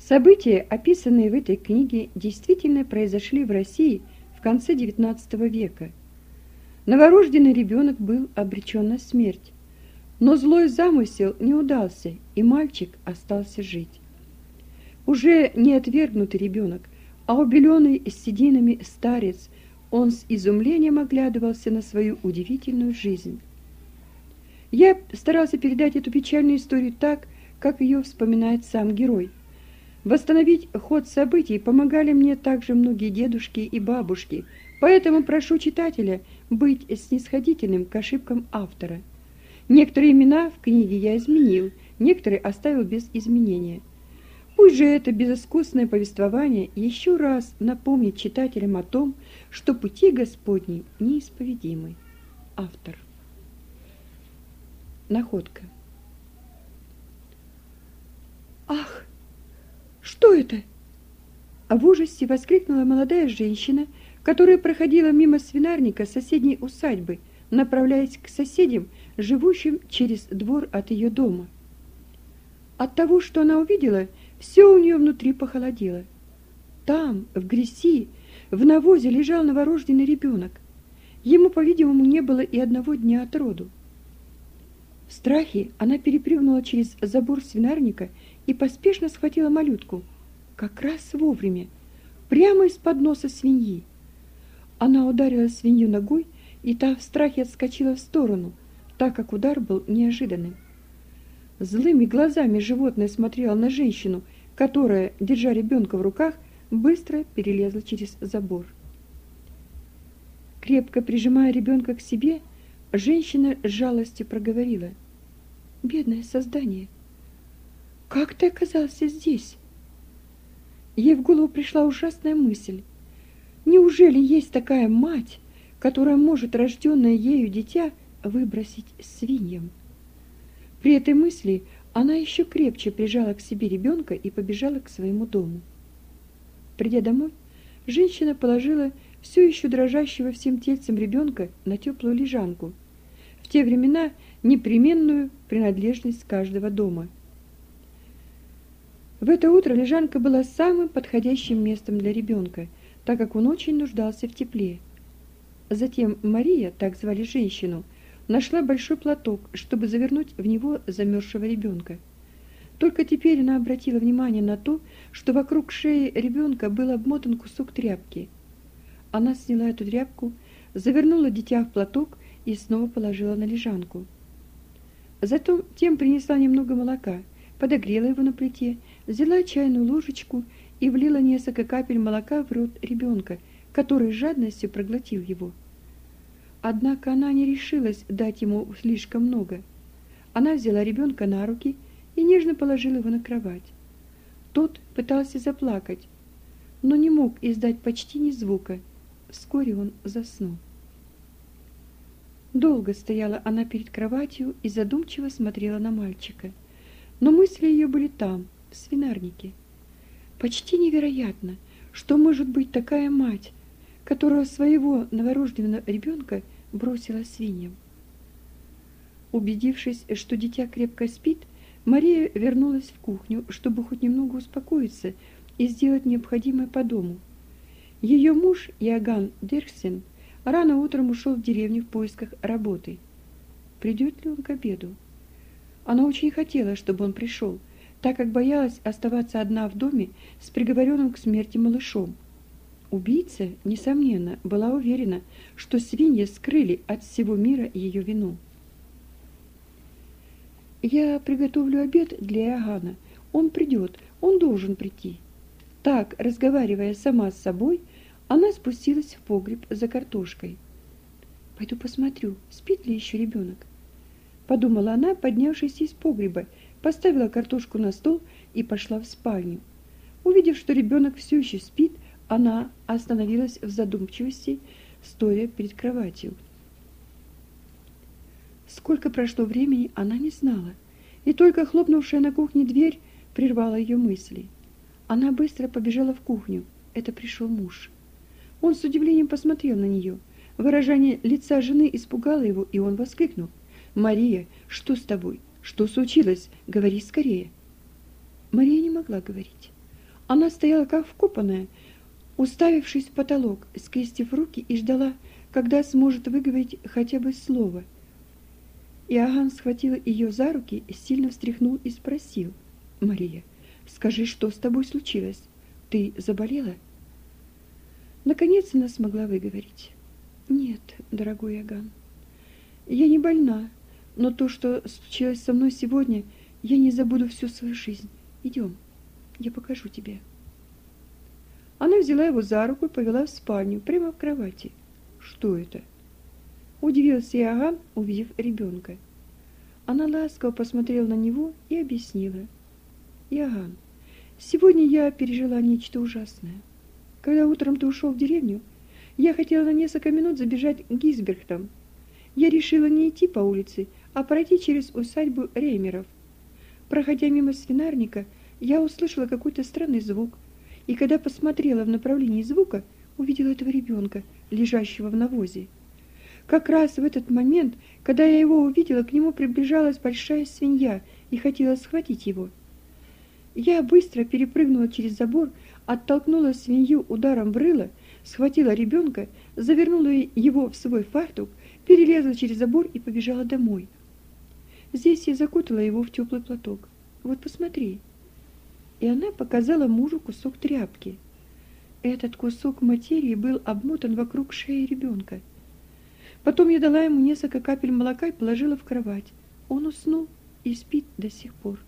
События, описанные в этой книге, действительно произошли в России в конце XIX века. Новорожденный ребенок был обречен на смерть, но злой замысел не удался, и мальчик остался жить. Уже не отвергнутый ребенок, а убеленный сединами старец, он с изумлением оглядывался на свою удивительную жизнь. Я старался передать эту печальную историю так, как ее вспоминает сам герой. Восстановить ход событий помогали мне также многие дедушки и бабушки, поэтому прошу читателя быть снисходительным к ошибкам автора. Некоторые имена в книге я изменил, некоторые оставил без изменения. Пусть же это безыскусное повествование еще раз напомнит читателям о том, что пути Господни неисповедимы. Автор. Находка. Ах! Что это? В ужасе воскликнула молодая женщина, которая проходила мимо свинарника соседней усадьбы, направляясь к соседям, живущим через двор от ее дома. От того, что она увидела, все у нее внутри похолодело. Там, в грязи, в навозе лежал новорожденный ребенок. Ему, по-видимому, не было и одного дня от роду. В страхе она перепрыгнула через забор свинарника и поспешно схватила малютку, как раз вовремя, прямо из-под носа свиньи. Она ударила свинью ногой, и та в страхе отскочила в сторону, так как удар был неожиданным. Злыми глазами животное смотрело на женщину, которая, держа ребенка в руках, быстро перелезла через забор. Крепко прижимая ребенка к себе, женщина с жалостью проговорила: «Бедное создание, как ты оказался здесь?» Ей в голову пришла ужасная мысль. Неужели есть такая мать, которая может рожденное ею дитя выбросить свиньям? При этой мысли она еще крепче прижала к себе ребенка и побежала к своему дому. Придя домой, женщина положила все еще дрожащего всем тельцем ребенка на теплую лежанку, в те времена непременную принадлежность каждого дома. В это утро лежанка была самым подходящим местом для ребенка, так как он очень нуждался в тепле. Затем Мария, так звали женщину, нашла большой платок, чтобы завернуть в него замерзшего ребенка. Только теперь она обратила внимание на то, что вокруг шеи ребенка был обмотан кусок тряпки. Она сняла эту тряпку, завернула дитя в платок и снова положила на лежанку. Затем принесла немного молока, подогрела его на плите, взяла чайную ложечку и влила несколько капель молока в рот ребенка, который с жадностью проглотил его. Однако она не решилась дать ему слишком много. Она взяла ребенка на руки и нежно положила его на кровать. Тот пытался заплакать, но не мог издать почти ни звука. Вскоре он заснул. Долго стояла она перед кроватью и задумчиво смотрела на мальчика. Но мысли ее были там, в свинарнике. Почти невероятно, что может быть такая мать, которая своего новорожденного ребенка бросила свиньям. Убедившись, что дитя крепко спит, Мария вернулась в кухню, чтобы хоть немного успокоиться и сделать необходимое по дому. Ее муж Иоганн Дирксен рано утром ушел в деревню в поисках работы. Придет ли он к обеду? Она очень хотела, чтобы он пришел, так как боялась оставаться одна в доме с приговоренным к смерти малышом. Убийца, несомненно, была уверена, что свиньи скрыли от всего мира ее вину. «Я приготовлю обед для Иоганна. Он придет, он должен прийти». Так, разговаривая сама с собой, она спустилась в погреб за картошкой. «Пойду посмотрю, спит ли еще ребенок», — подумала она, поднявшись из погреба, поставила картошку на стол и пошла в спальню. Увидев, что ребенок все еще спит, она остановилась в задумчивости, стоя перед кроватью. Сколько прошло времени, она не знала, и только хлопнувшая на кухне дверь прервала ее мысли. Она быстро побежала в кухню. Это пришел муж. Он с удивлением посмотрел на нее. Выражение лица жены испугало его, и он воскликнул: «Мария, что с тобой? Что случилось? Говори скорее». Мария не могла говорить. Она стояла как вкопанная, уставившись в потолок, скрестив руки и ждала, когда сможет выговорить хотя бы слово. Иоганн схватил ее за руки, сильно встряхнул и спросил: «Мария, скажи, что с тобой случилось? Ты заболела?» Наконец она смогла выговорить: «Нет, дорогой Иоганн, я не больна, но то, что случилось со мной сегодня, я не забуду всю свою жизнь. Идем, я покажу тебе». Она взяла его за руку и повела в спальню, прямо в кровати. «Что это?» Удивился Иоганн, увидев ребенка. Она ласково посмотрела на него и объяснила: «Иоганн, сегодня я пережила нечто ужасное. Когда утром ты ушел в деревню, я хотела на несколько минут забежать к Гизбергтам. Я решила не идти по улице, а пройти через усадьбу Реймеров. Проходя мимо свинарника, я услышала какой-то странный звук, и когда посмотрела в направлении звука, увидела этого ребенка, лежащего в навозе. Как раз в этот момент, когда я его увидела, к нему приближалась большая свинья и хотела схватить его. Я быстро перепрыгнула через забор, оттолкнула свинью ударом в рыло, схватила ребенка, завернула его в свой фартук, перелезла через забор и побежала домой. Здесь я закутала его в теплый платок. Вот посмотри». И она показала мужу кусок тряпки. Этот кусок материи был обмотан вокруг шеи ребенка. Потом я дала ему несколько капель молока и положила в кровать. Он уснул и спит до сих пор.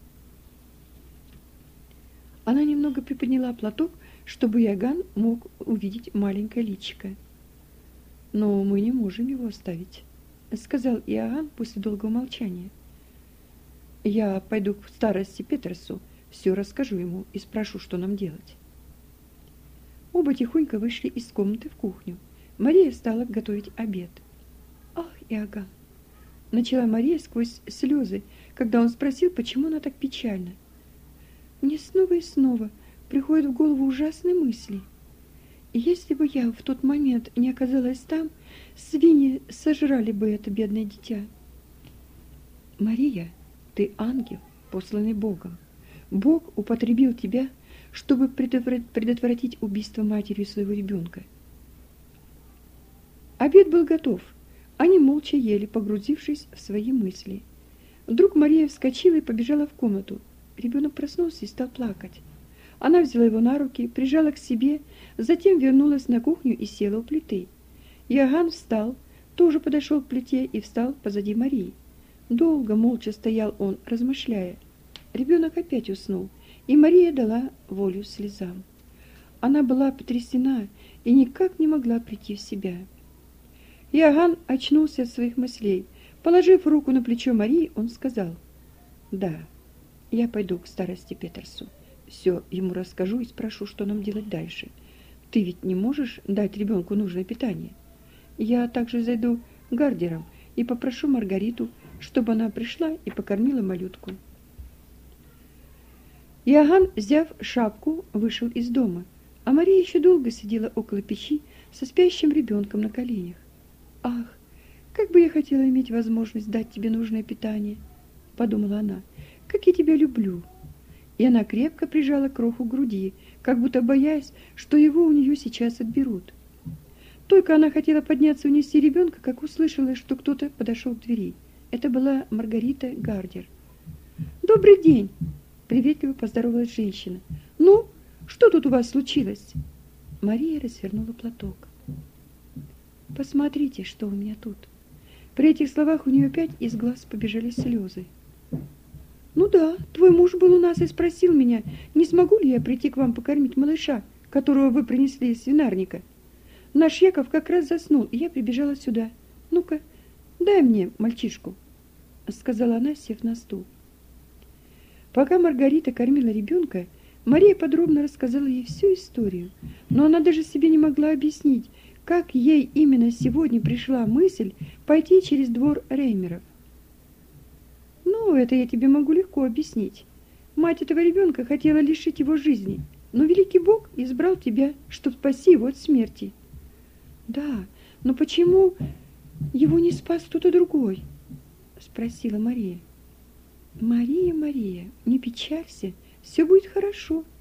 Она немного приподняла платок, чтобы Иоганн мог увидеть маленькое личико. «Но мы не можем его оставить», — сказал Иоганн после долгого молчания. «Я пойду к старости Петерсу, все расскажу ему и спрошу, что нам делать». Оба тихонько вышли из комнаты в кухню. Мария стала готовить обед. «Ах, Иоганн!» — начала Мария сквозь слезы, когда он спросил, почему она так печальна. «Мне снова и снова приходят в голову ужасные мысли. И если бы я в тот момент не оказалась там, свиньи сожрали бы это бедное дитя». «Мария, ты ангел, посланный Богом. Бог употребил тебя, чтобы предотвратить убийство матерью своего ребенка». Обед был готов. Они молча ели, погрузившись в свои мысли. Вдруг Мария вскочила и побежала в комнату. Ребенок проснулся и стал плакать. Она взяла его на руки, прижала к себе, затем вернулась на кухню и села у плиты. Иоганн встал, тоже подошел к плите и встал позади Марии. Долго молча стоял он, размышляя. Ребенок опять уснул, и Мария дала волю слезам. Она была потрясена и никак не могла прийти в себя. Иоганн очнулся от своих мыслей. Положив руку на плечо Марии, он сказал: «Да, я пойду к старости Петерсу. Все ему расскажу и спрошу, что нам делать дальше. Ты ведь не можешь дать ребенку нужное питание? Я также зайду к Гардерам и попрошу Маргариту, чтобы она пришла и покормила малютку». Иоганн, взяв шапку, вышел из дома, а Мария еще долго сидела около печи со спящим ребенком на коленях. «Ах, как бы я хотела иметь возможность дать тебе нужное питание!» — подумала она. «Как я тебя люблю!» И она крепко прижала кроху к груди, как будто боясь, что его у нее сейчас отберут. Только она хотела подняться и унести ребенка, как услышала, что кто-то подошел к двери. Это была Маргарита Гардер. «Добрый день!» — приветливо поздоровалась женщина. «Ну, что тут у вас случилось?» Мария развернула платок. «Посмотрите, что у меня тут». При этих словах у нее опять из глаз побежали слезы. «Ну да, твой муж был у нас и спросил меня, не смогу ли я прийти к вам покормить малыша, которого вы принесли из свинарника. Наш Яков как раз заснул, и я прибежала сюда. Ну-ка, дай мне мальчишку», — сказала она, сев на стул. Пока Маргарита кормила ребенка, Мария подробно рассказала ей всю историю, но она даже себе не могла объяснить, как ей именно сегодня пришла мысль пойти через двор Реймеров. «Ну, это я тебе могу легко объяснить. Мать этого ребенка хотела лишить его жизни, но великий Бог избрал тебя, чтобы спасти его от смерти». «Да, но почему его не спас кто-то другой?» — спросила Мария. «Мария, Мария, не печалься, все будет хорошо.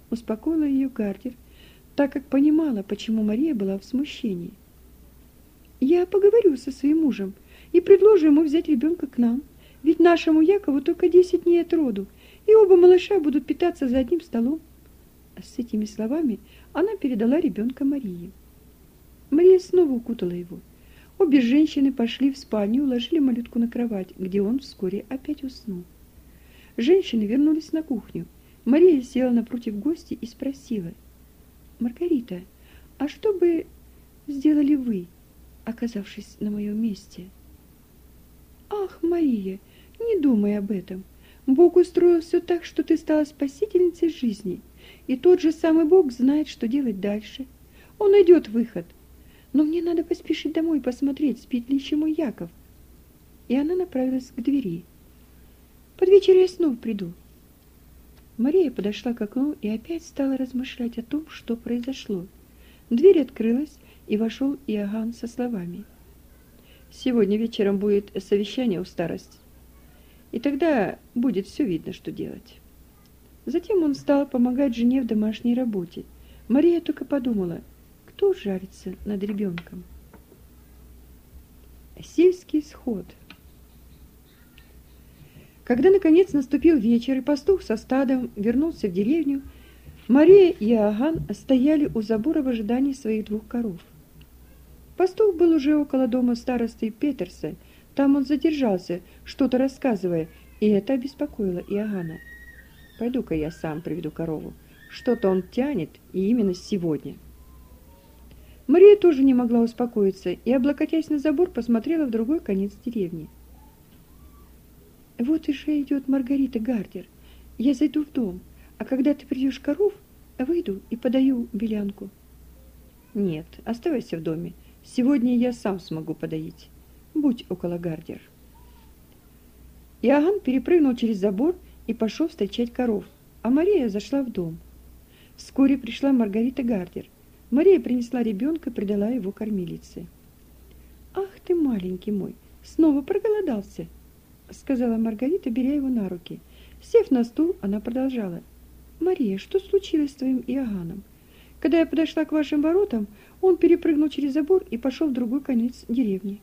успокоила ее Гардер, так как понимала, почему Мария была в смущении. Я поговорю со своим мужем и предложу ему взять ребенка к нам, ведь нашему Якову только 10 дней от роду, и оба малыша будут питаться за одним столом. С этими словами она передала ребенка Марии. Мария снова укутала его. Обе женщины пошли в спальню и уложили малютку на кровать, где он вскоре опять уснул. Женщины вернулись на кухню. Мария села напротив гостя и спросила: «Маргарита, а что бы сделали вы, оказавшись на моем месте?» «Ах, Мария, не думай об этом. Бог устроил все так, что ты стала спасительницей жизни, и тот же самый Бог знает, что делать дальше. Он найдет выход. Но мне надо поспешить домой и посмотреть, спит ли еще мой Яков». И она направилась к двери. «Под вечер я снова приду». Мария подошла к окну и опять стала размышлять о том, что произошло. Дверь открылась, и вошел Иоганн со словами: «Сегодня вечером будет совещание у старости, и тогда будет все видно, что делать». Затем он стал помогать жене в домашней работе. Мария только подумала: кто жарится над ребенком? Сельский сход. Когда наконец наступил вечер и пастух со стадом вернулся в деревню, Мария и Иоганн стояли у забора в ожидании своих 2 коров. Пастух был уже около дома старосты Петерса. Там он задержался, что-то рассказывая, и это обеспокоило Иоганна. «Пойду-ка я сам приведу корову. Что-то он тянет, и именно сегодня». Мария тоже не могла успокоиться и, облокотясь на забор, посмотрела в другой конец деревни. «Вот и же идет Маргарита Гардер. Я зайду в дом, а когда ты придешь коров, выйду и подаю белянку». «Нет, оставайся в доме. Сегодня я сам смогу подоить. Будь около Гардер». Иоганн перепрыгнул через забор и пошел встречать коров, а Мария зашла в дом. Вскоре пришла Маргарита Гардер. Мария принесла ребенка и придала его кормилице. «Ах ты, маленький мой, снова проголодался», — сказала Маргарита, беря его на руки. Сев на стул, она продолжала: «Мария, что случилось с твоим Иоганном? Когда я подошла к вашим воротам, он перепрыгнул через забор и пошел в другой конец деревни».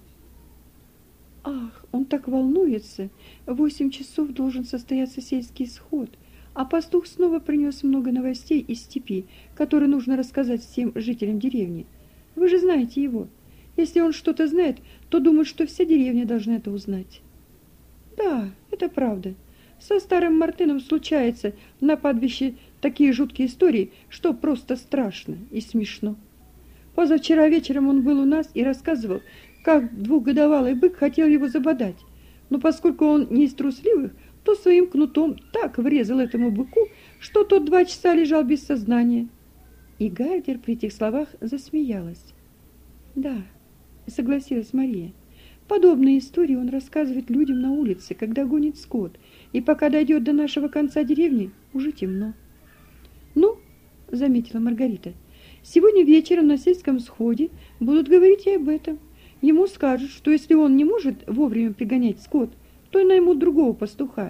«Ах, он так волнуется! В 8 часов должен состояться сельский сход, а пастух снова принес много новостей из степи, которые нужно рассказать всем жителям деревни. Вы же знаете его. Если он что-то знает, то думает, что вся деревня должна это узнать». «Да, это правда. Со старым Мартыном случается на падбище такие жуткие истории, что просто страшно и смешно. Позавчера вечером он был у нас и рассказывал, как 2-годовалый бык хотел его забодать, но поскольку он не из трусливых, то своим кнутом так врезал этому быку, что тот 2 часа лежал без сознания». И Гардер при этих словах засмеялась. «Да», — согласилась Мария, — «подобные истории он рассказывает людям на улице, когда гонит скот, и пока дойдет до нашего конца деревни, уже темно». «Ну, — заметила Маргарита, — сегодня вечером на сельском сходе будут говорить и об этом. Ему скажут, что если он не может вовремя пригонять скот, то и наймут другого пастуха».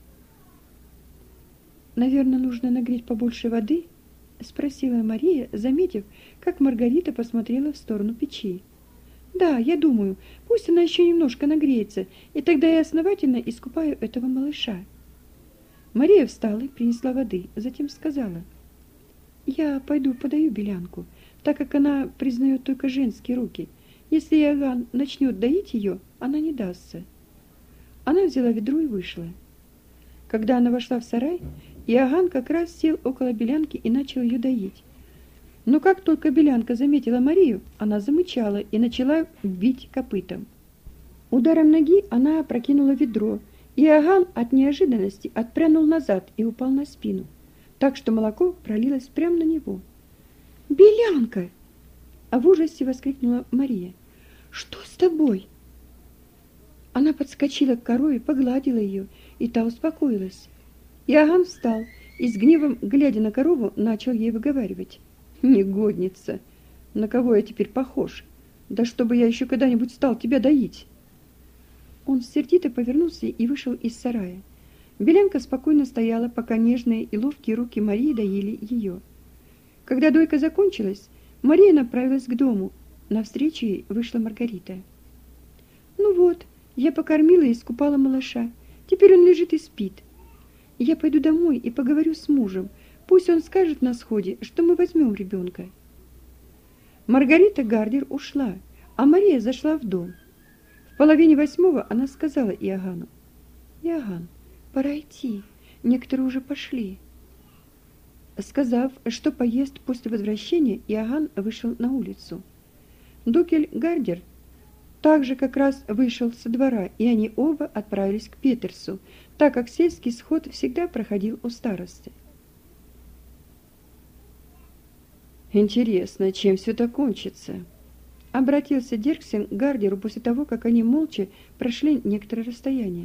«Наверное, нужно нагреть побольше воды?» — спросила Мария, заметив, как Маргарита посмотрела в сторону печи. «Да, я думаю, пусть она еще немножко нагреется, и тогда я основательно искупаю этого малыша». Мария встала и принесла воды, затем сказала: «Я пойду подаю белянку, так как она признает только женские руки. Если Иоганн начнет доить ее, она не дастся». Она взяла ведро и вышла. Когда она вошла в сарай, Иоганн как раз сел около белянки и начал ее доить. Но как только белянка заметила Марию, она замычала и начала бить копытом. Ударом ноги она опрокинула ведро, и Иоганн от неожиданности отпрянул назад и упал на спину, так что молоко пролилось прямо на него. «Белянка!» — в ужасе воскликнула Мария. «Что с тобой?» Она подскочила к корове, погладила ее, и та успокоилась. Иоганн встал и с гневом, глядя на корову, начал ей выговаривать: «Негодница! На кого я теперь похож? Да чтобы я еще когда-нибудь стал тебя доить!» Он сердито повернулся и вышел из сарая. Белянка спокойно стояла, пока нежные и ловкие руки Марии доили ее. Когда дойка закончилась, Мария направилась к дому. Навстречу ей вышла Маргарита. «Ну вот, я покормила и искупала малыша. Теперь он лежит и спит. Я пойду домой и поговорю с мужем. Пусть он скажет на сходе, что мы возьмем ребенка». Маргарита Гардер ушла, а Мария зашла в дом. В 7:30 она сказала Иоганну: «Иоганн, пора идти, некоторые уже пошли». Сказав, что поест после возвращения, Иоганн вышел на улицу. Дукель Гардер также как раз вышел со двора, и они оба отправились к Петерсу, так как сельский сход всегда проходил у старосты. «Интересно, чем все это кончится?» — обратился Дирксен к Гардеру после того, как они молча прошли некоторое расстояние.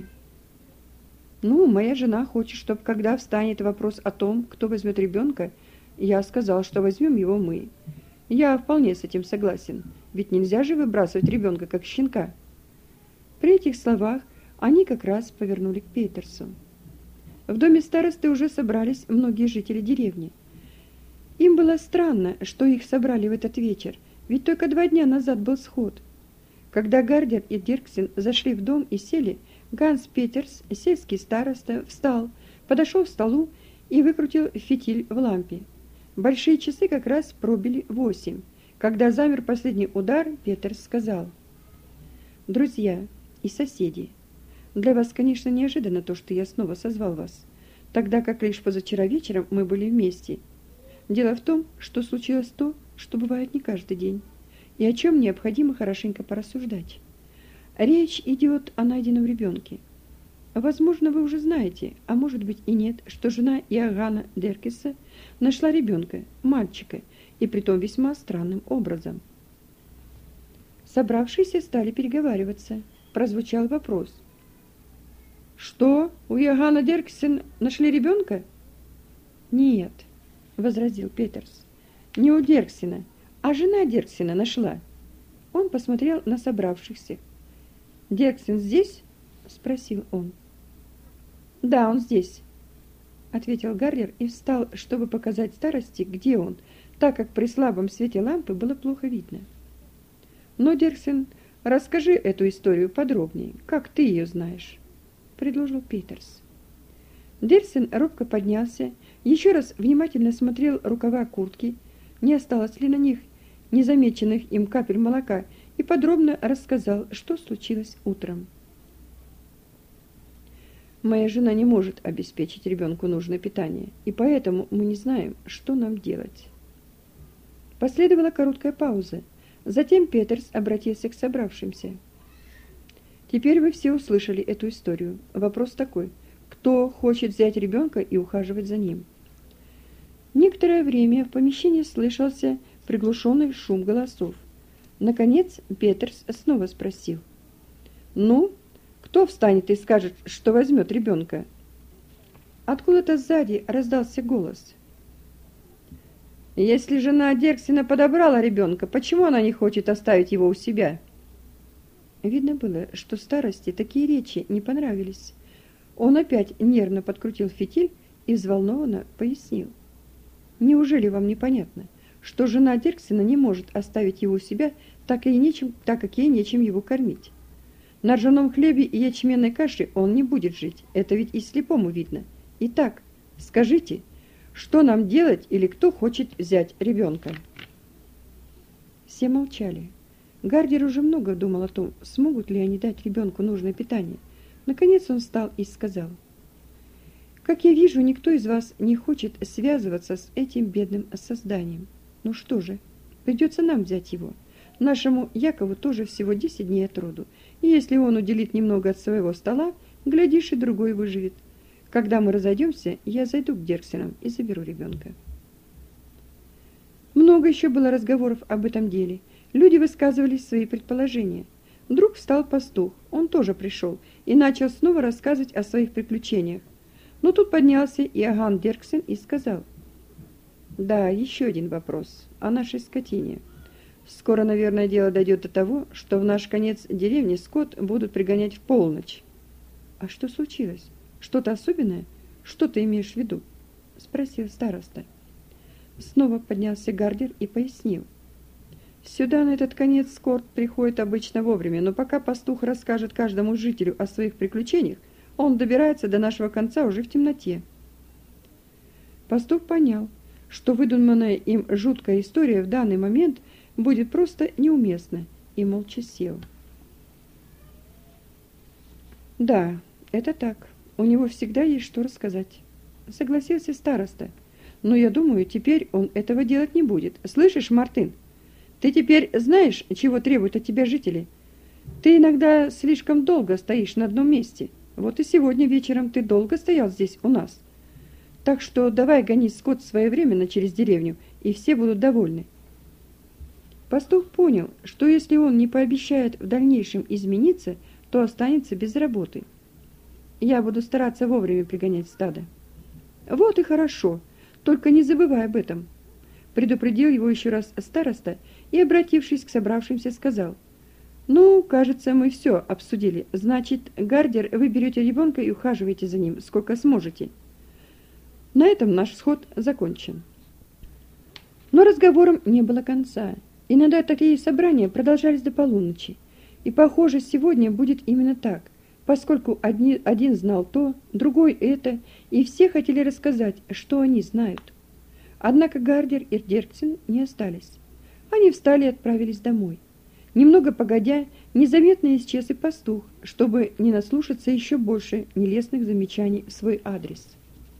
«Ну, моя жена хочет, чтобы, когда встанет вопрос о том, кто возьмет ребенка, я сказал, что возьмем его мы. Я вполне с этим согласен, ведь нельзя же выбрасывать ребенка, как щенка». При этих словах они как раз повернули к Петерсу. В доме старосты уже собрались многие жители деревни. Им было странно, что их собрали в этот вечер, ведь только 2 дня назад был сход. Когда Гардер и Дирксен зашли в дом и сели, Ганс Петерс, сельский староста, встал, подошел к столу и выкрутил фитиль в лампе. Большие часы как раз пробили 8. Когда замер последний удар, Петерс сказал: «Друзья и соседи, для вас, конечно, неожиданно то, что я снова созвал вас, тогда как лишь позавчера вечером мы были вместе. Дело в том, что случилось то, что бывает не каждый день, и о чем необходимо хорошенько порассуждать. Речь идет о найденном ребенке. Возможно, вы уже знаете, а может быть и нет, что жена Иоганна Деркеса нашла ребенка, мальчика, и притом весьма странным образом». Собравшиеся стали переговариваться. Прозвучал вопрос: «Что, у Иоганна Деркеса нашли ребенка?» «Нет», — возразил Петерс, — «не у Дерксена, а жена Дерксена нашла». Он посмотрел на собравшихся. «Дерксен здесь?» — спросил он. «Да, он здесь», — ответил Гардер и встал, чтобы показать старости, где он, так как при слабом свете лампы было плохо видно. «Но, Дерксен, расскажи эту историю подробнее, как ты ее знаешь», — предложил Петерс. Дерксен робко поднялся, еще раз внимательно смотрел рукава куртки, не осталось ли на них незамеченных им капель молока, и подробно рассказал, что случилось утром. «Моя жена не может обеспечить ребенку нужное питание, и поэтому мы не знаем, что нам делать». Последовала короткая пауза. Затем Петерс обратился к собравшимся. «Теперь вы все услышали эту историю. Вопрос такой: кто хочет взять ребенка и ухаживать за ним?» Некоторое время в помещении слышался приглушенный шум голосов. Наконец Петерс снова спросил: «Ну, кто встанет и скажет, что возьмет ребенка?» Откуда-то сзади раздался голос: «Если жена Дерксена подобрала ребенка, почему она не хочет оставить его у себя?» Видно было, что старости такие речи не понравились. Он опять нервно подкрутил фитиль и взволнованно пояснил: «Неужели вам непонятно, что жена Дерксена не может оставить его у себя, так как ей нечем его кормить? На ржаном хлебе и ячменной каше он не будет жить, это ведь и слепому видно. Итак, скажите, что нам делать или кто хочет взять ребенка?» Все молчали. Гардер уже много думал о том, смогут ли они дать ребенку нужное питание. Наконец он встал и сказал: «Как я вижу, никто из вас не хочет связываться с этим бедным созданием. Ну что же, придется нам взять его. Нашему Якову тоже всего 10 дней от роду, и если он уделит немного от своего стола, глядишь, и другой выживет. Когда мы разойдемся, я зайду к Дерксенам и заберу ребенка». Много еще было разговоров об этом деле. Люди высказывали свои предположения. Вдруг встал пастух, он тоже пришел, и начал снова рассказывать о своих приключениях. Но тут поднялся Иоганн Дерксен и сказал: «Да, еще один вопрос о нашей скотине. Скоро, наверное, дело дойдет до того, что в наш конец деревни скот будут пригонять в полночь». «А что случилось? Что-то особенное? Что ты имеешь в виду? Спросил староста. Снова поднялся Гардер и пояснил. Сюда, на этот конец, скорбь приходит обычно вовремя, но пока пастух расскажет каждому жителю о своих приключениях, он добирается до нашего конца уже в темноте. Пастух понял, что выдуманная им жуткая история в данный момент будет просто неуместна, и молча сел. Да, это так. У него всегда есть что рассказать, согласился староста. Но я думаю, теперь он этого делать не будет. Слышишь, Мартын? Ты теперь знаешь, чего требуют от тебя жители? Ты иногда слишком долго стоишь на одном месте. Вот и сегодня вечером ты долго стоял здесь у нас. Так что давай гони скот своевременно через деревню, и все будут довольны. Пастух понял, что если он не пообещает в дальнейшем измениться, то останется без работы. Я буду стараться вовремя пригонять стадо. Вот и хорошо, только не забывай об этом. Предупредил его еще раз староста и, обратившись к собравшимся, сказал: «Ну, кажется, мы все обсудили. Значит, Гардер, вы берете ребенка и ухаживаете за ним, сколько сможете». На этом наш сход закончен. Но разговором не было конца. Иногда такие собрания продолжались до полуночи. И, похоже, сегодня будет именно так, поскольку один знал то, другой это, и все хотели рассказать, что они знают. Однако Гардер и Дерксен не остались. Они встали и отправились домой. Немного погодя, незаметно исчез и пастух, чтобы не наслушаться еще больше нелестных замечаний в свой адрес.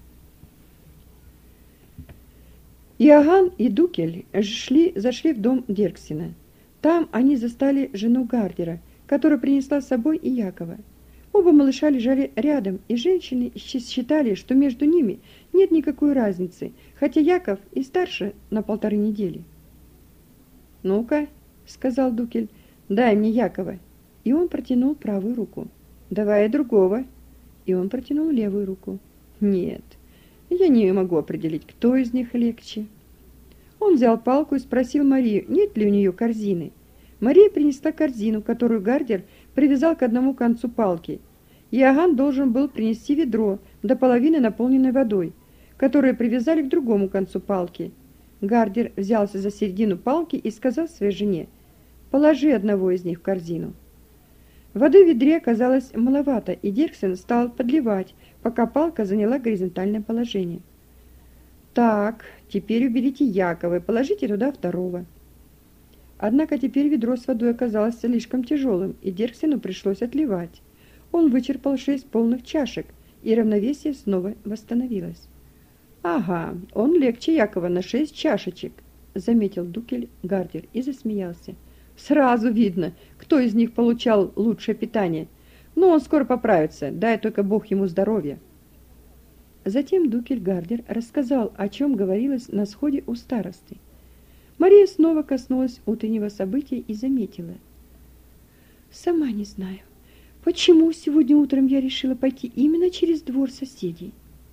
Иоганн и Дукель зашли в дом Дерксена. Там они застали жену Гардера, которая принесла с собой и Якова. Оба малыша лежали рядом, и женщины считали, что между ними нет никакой разницы, хотя Яков и старше на 1,5 недели. «Ну-ка», — сказал Дукель, — «дай мне Якова». И он протянул правую руку. «Давай другого». И он протянул левую руку. «Нет, я не могу определить, кто из них легче». Он взял палку и спросил Марию, нет ли у нее корзины. Мария принесла корзину, которую Гардер привязал к одному концу палки. Иоганн должен был принести ведро, до половины наполненное водой, которое привязали к другому концу палки. Гардер взялся за середину палки и сказал своей жене: «Положи одного из них в корзину». Воды в ведре оказалось маловато, и Дерксен стал подливать, пока палка заняла горизонтальное положение. «Так, теперь уберите Якова и положите туда второго». Однако теперь ведро с водой оказалось слишком тяжелым, и Дерксену пришлось отливать. Он вычерпал 6 полных чашек, и равновесие снова восстановилось. «Ага, он легче Якова на 6 чашечек», — заметил Дукель Гардер и засмеялся. «Сразу видно, кто из них получал лучшее питание. Но он скоро поправится, дай только Бог ему здоровья». Затем Дукель Гардер рассказал, о чем говорилось на сходе у старосты. Мария снова коснулась утреннего события и заметила: «Сама не знаю, почему сегодня утром я решила пойти именно через двор соседей».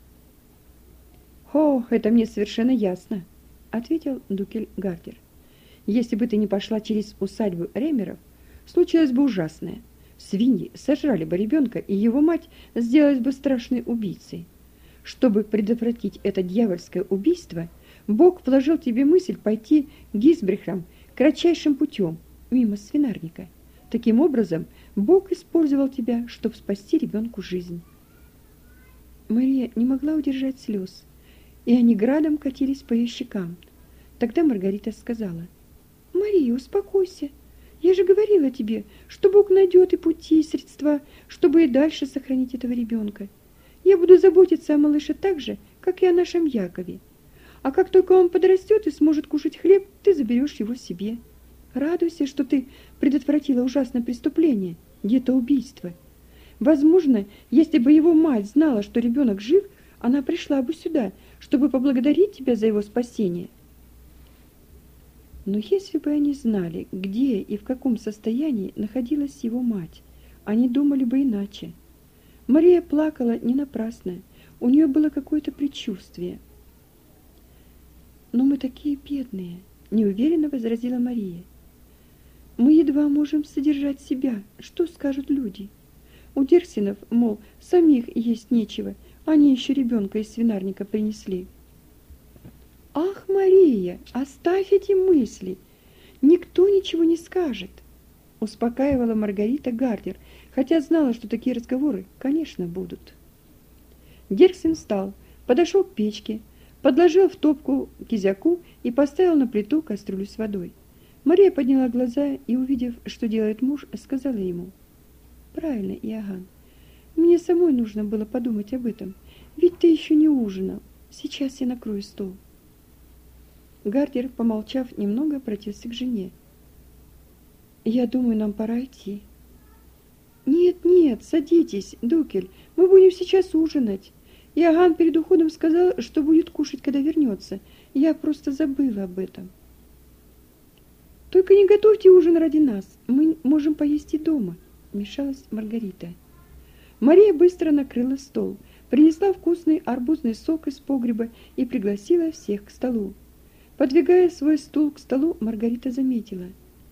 «О, это мне совершенно ясно», — ответил Дукель Гардер. «Если бы ты не пошла через усадьбу Ремеров, случилось бы ужасное. Свиньи сожрали бы ребенка, и его мать сделалась бы страшной убийцей. Чтобы предотвратить это дьявольское убийство, Бог вложил тебе мысль пойти к Гисбрихам кратчайшим путем, мимо свинарника. Таким образом, Бог использовал тебя, чтобы спасти ребенку жизнь». Мария не могла удержать слез, и они градом катились по ее щекам. Тогда Маргарита сказала: «Мария, успокойся. Я же говорила тебе, что Бог найдет и пути, и средства, чтобы и дальше сохранить этого ребенка. Я буду заботиться о малыше так же, как и о нашем Якове. А как только он подрастет и сможет кушать хлеб, ты заберешь его себе. Радуйся, что ты предотвратила ужасное преступление, детоубийство. Возможно, если бы его мать знала, что ребенок жив, она пришла бы сюда, чтобы поблагодарить тебя за его спасение». Но если бы они знали, где и в каком состоянии находилась его мать, они думали бы иначе. Мария плакала не напрасно, у нее было какое-то предчувствие. «Но мы такие бедные», — неуверенно возразила Мария. «Мы едва можем содержать себя. Что скажут люди? У Дерсинов, мол, самих есть нечего, они еще ребенка из свинарника принесли. Ах, Мария, оставь эти мысли. Никто ничего не скажет, успокаивала Маргарита Гардер, хотя знала, что такие разговоры, конечно, будут. Дерсин встал, подошел к печке, подложил в топку кизяку и поставил на плиту кастрюлю с водой. Мария подняла глаза и, увидев, что делает муж, сказала ему: «Правильно, Иоганн, мне самой нужно было подумать об этом, ведь ты еще не ужинал. Сейчас я накрою стол». Гардер, помолчав немного, обратился к жене. «Я думаю, нам пора идти». «Нет, нет, садитесь, Дукель, мы будем сейчас ужинать. Иоганн перед уходом сказал, что будет кушать, когда вернется. Я просто забыла об этом». «Только не готовьте ужин ради нас, мы можем поесть и дома», — вмешалась Маргарита. Мария быстро накрыла стол, принесла вкусный арбузный сок из погреба и пригласила всех к столу. Подвигая свой стул к столу, Маргарита заметила: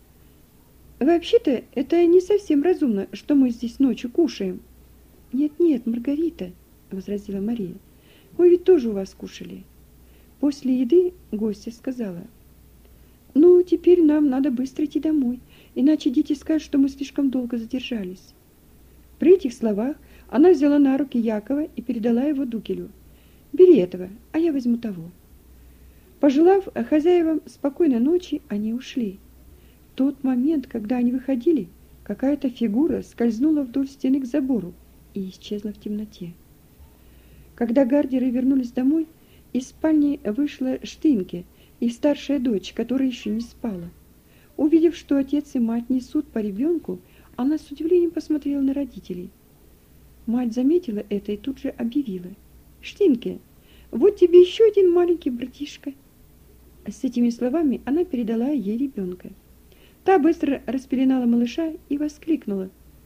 «Вообще-то это не совсем разумно, что мы здесь ночью кушаем». «Нет-нет, Маргарита», — возразила Мария, — «мы ведь тоже у вас кушали». После еды гостья сказала: «Ну, теперь нам надо быстро идти домой, иначе дети скажут, что мы слишком долго задержались». При этих словах она взяла на руки Якова и передала его Дукелю. «Бери этого, а я возьму того». Пожелав хозяевам спокойной ночи, они ушли. В тот момент, когда они выходили, какая-то фигура скользнула вдоль стены к забору и исчезла в темноте. Когда Гардеры вернулись домой, из спальни вышла Штинке, их старшая дочь, которая еще не спала. Увидев, что отец и мать несут по ребенку, она с удивлением посмотрела на родителей. Мать заметила это и тут же объявила: «Штинке, вот тебе еще один маленький братишка». С этими словами она передала ей ребенка. Та быстро распеленала малыша и воскликнула: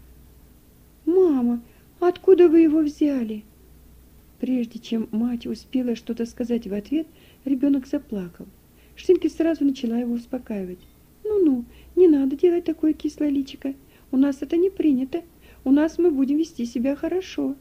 «Мама, откуда вы его взяли?» Прежде чем мать успела что-то сказать в ответ, ребенок заплакал. Штинке сразу начала его успокаивать. «Ну-ну, не надо делать такое кислое личико. У нас это не принято. У нас мы будем вести себя хорошо».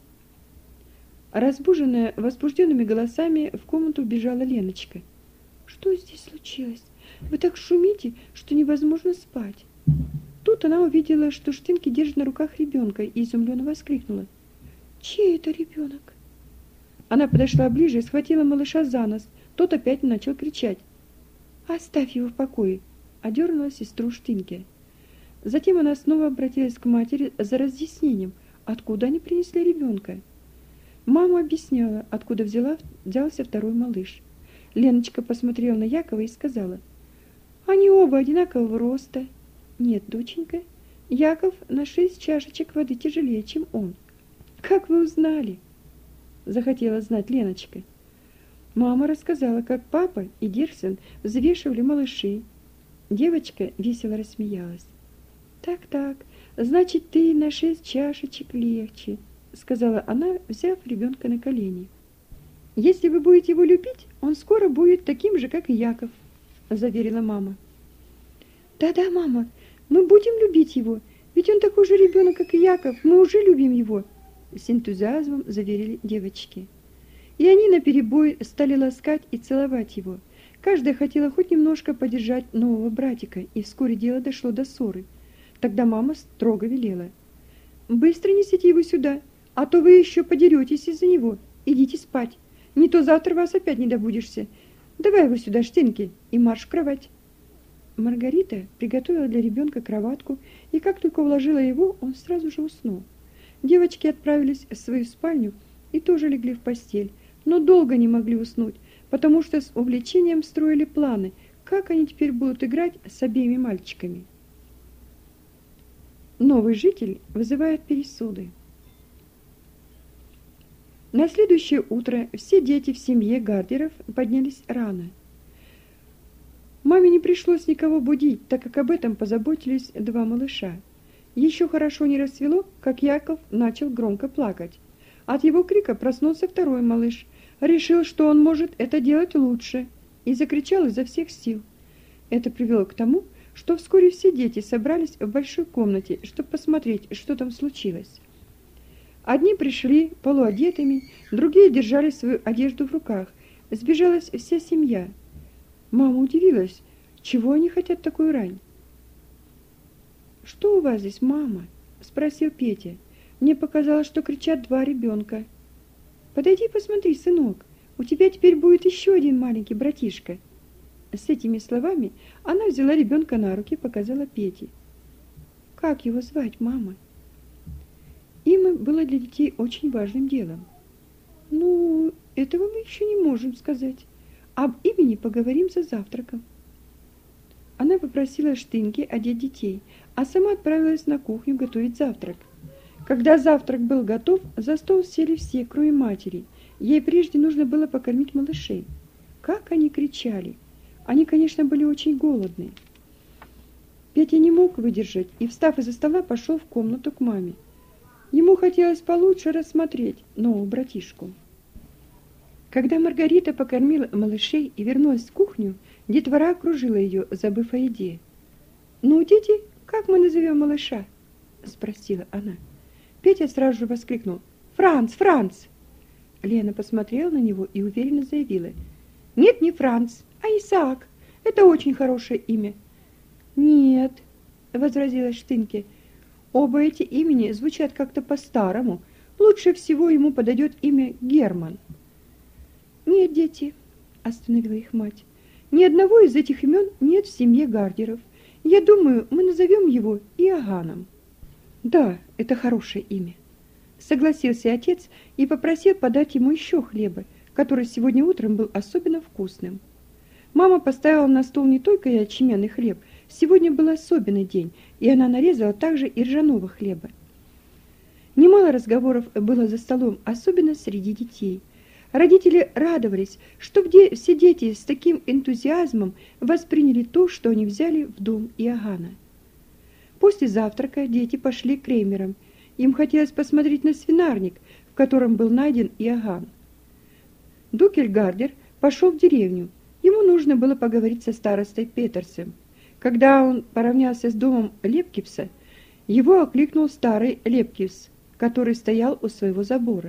Разбуженная возбужденными голосами, в комнату убежала Леночка. «Что здесь случилось? Вы так шумите, что невозможно спать». Тут она увидела, что Штинке держит на руках ребенка, и изумленно воскликнула: «Чей это ребенок?» Она подошла ближе и схватила малыша за нос. Тот опять начал кричать. «Оставь его в покое», — одернула сестру Штинке. Затем она снова обратилась к матери за разъяснением, откуда они принесли ребенка. Мама объясняла, откуда взялся второй малыш. Леночка посмотрела на Якова и сказала: «Они оба одинакового роста». «Нет, доченька, Яков на 6 чашечек воды тяжелее, чем он». «Как вы узнали?» — захотела знать Леночка. Мама рассказала, как папа и Дерсин взвешивали малышей. Девочка весело рассмеялась. «Так-так, значит, ты на 6 чашечек легче», — сказала она, взяв ребенка на колени. «Если вы будете его любить, он скоро будет таким же, как и Яков», — заверила мама. «Да-да, мама, мы будем любить его, ведь он такой же ребенок, как и Яков, мы уже любим его», — с энтузиазмом заверили девочки. И они наперебой стали ласкать и целовать его. Каждая хотела хоть немножко подержать нового братика, и вскоре дело дошло до ссоры. Тогда мама строго велела: «Быстро несите его сюда, а то вы еще подеретесь из-за него. Идите спать, не то завтра вас опять не добудешься. Давай его сюда, Штинки, и марш в кровать». Маргарита приготовила для ребенка кроватку, и как только уложила его, он сразу же уснул. Девочки отправились в свою спальню и тоже легли в постель, но долго не могли уснуть, потому что с увлечением строили планы, как они теперь будут играть с обеими мальчиками. Новый житель вызывает пересуды. На следующее утро все дети в семье Гардеров поднялись рано. Маме не пришлось никого будить, так как об этом позаботились 2 малыша. Еще хорошо не рассвело, как Яков начал громко плакать. От его крика проснулся второй малыш, решил, что он может это делать лучше, и закричал изо всех сил. Это привело к тому, что вскоре все дети собрались в большой комнате, чтобы посмотреть, что там случилось. Одни пришли полуодетыми, другие держали свою одежду в руках. Сбежалась вся семья. Мама удивилась, чего они хотят такую рань. «Что у вас здесь, мама?» – спросил Петя. «Мне показалось, что кричат два ребенка». «Подойди посмотри, сынок, у тебя теперь будет еще один маленький братишка». С этими словами она взяла ребенка на руки и показала Пете. «Как его звать, мама?» Имя было для детей очень важным делом. «Ну, этого мы еще не можем сказать. Об имени поговорим за завтраком». Она попросила Штынки одеть детей, а сама отправилась на кухню готовить завтрак. Когда завтрак был готов, за стол сели все, кроме матери. Ей прежде нужно было покормить малышей. Как они кричали! Они, конечно, были очень голодны. Петя не мог выдержать и, встав из-за стола, пошел в комнату к маме. Ему хотелось получше рассмотреть нового братишку. Когда Маргарита покормила малышей и вернулась в кухню, детвора окружила ее, забыв о еде. «Ну, дети, как мы назовем малыша?» – спросила она. Петя сразу же воскликнул: «Франц, Франц!» Лена посмотрела на него и уверенно заявила: «Нет, не Франц, а Исаак. Это очень хорошее имя». «Нет», – возразила Штынке, – «оба эти имени звучат как-то по-старому. Лучше всего ему подойдет имя Герман». «Нет, дети», – остановила их мать, – «ни одного из этих имен нет в семье Гардеров. Я думаю, мы назовем его Иоганном». «Да, это хорошее имя», – согласился отец и попросил подать ему еще хлеба, который сегодня утром был особенно вкусным. Мама поставила на стол не только ячменный хлеб, сегодня был особенный день, и она нарезала также и ржаного хлеба. Немало разговоров было за столом, особенно среди детей. Родители радовались, что все дети с таким энтузиазмом восприняли то, что они взяли в дом Иоганна. После завтрака дети пошли к Креймерам. Им хотелось посмотреть на свинарник, в котором был найден Иоганн. Дукель-Гардер пошел в деревню. Ему нужно было поговорить со старостой Петерсом. Когда он поравнялся с домом Лепкипса, его окликнул старый Лепкипс, который стоял у своего забора.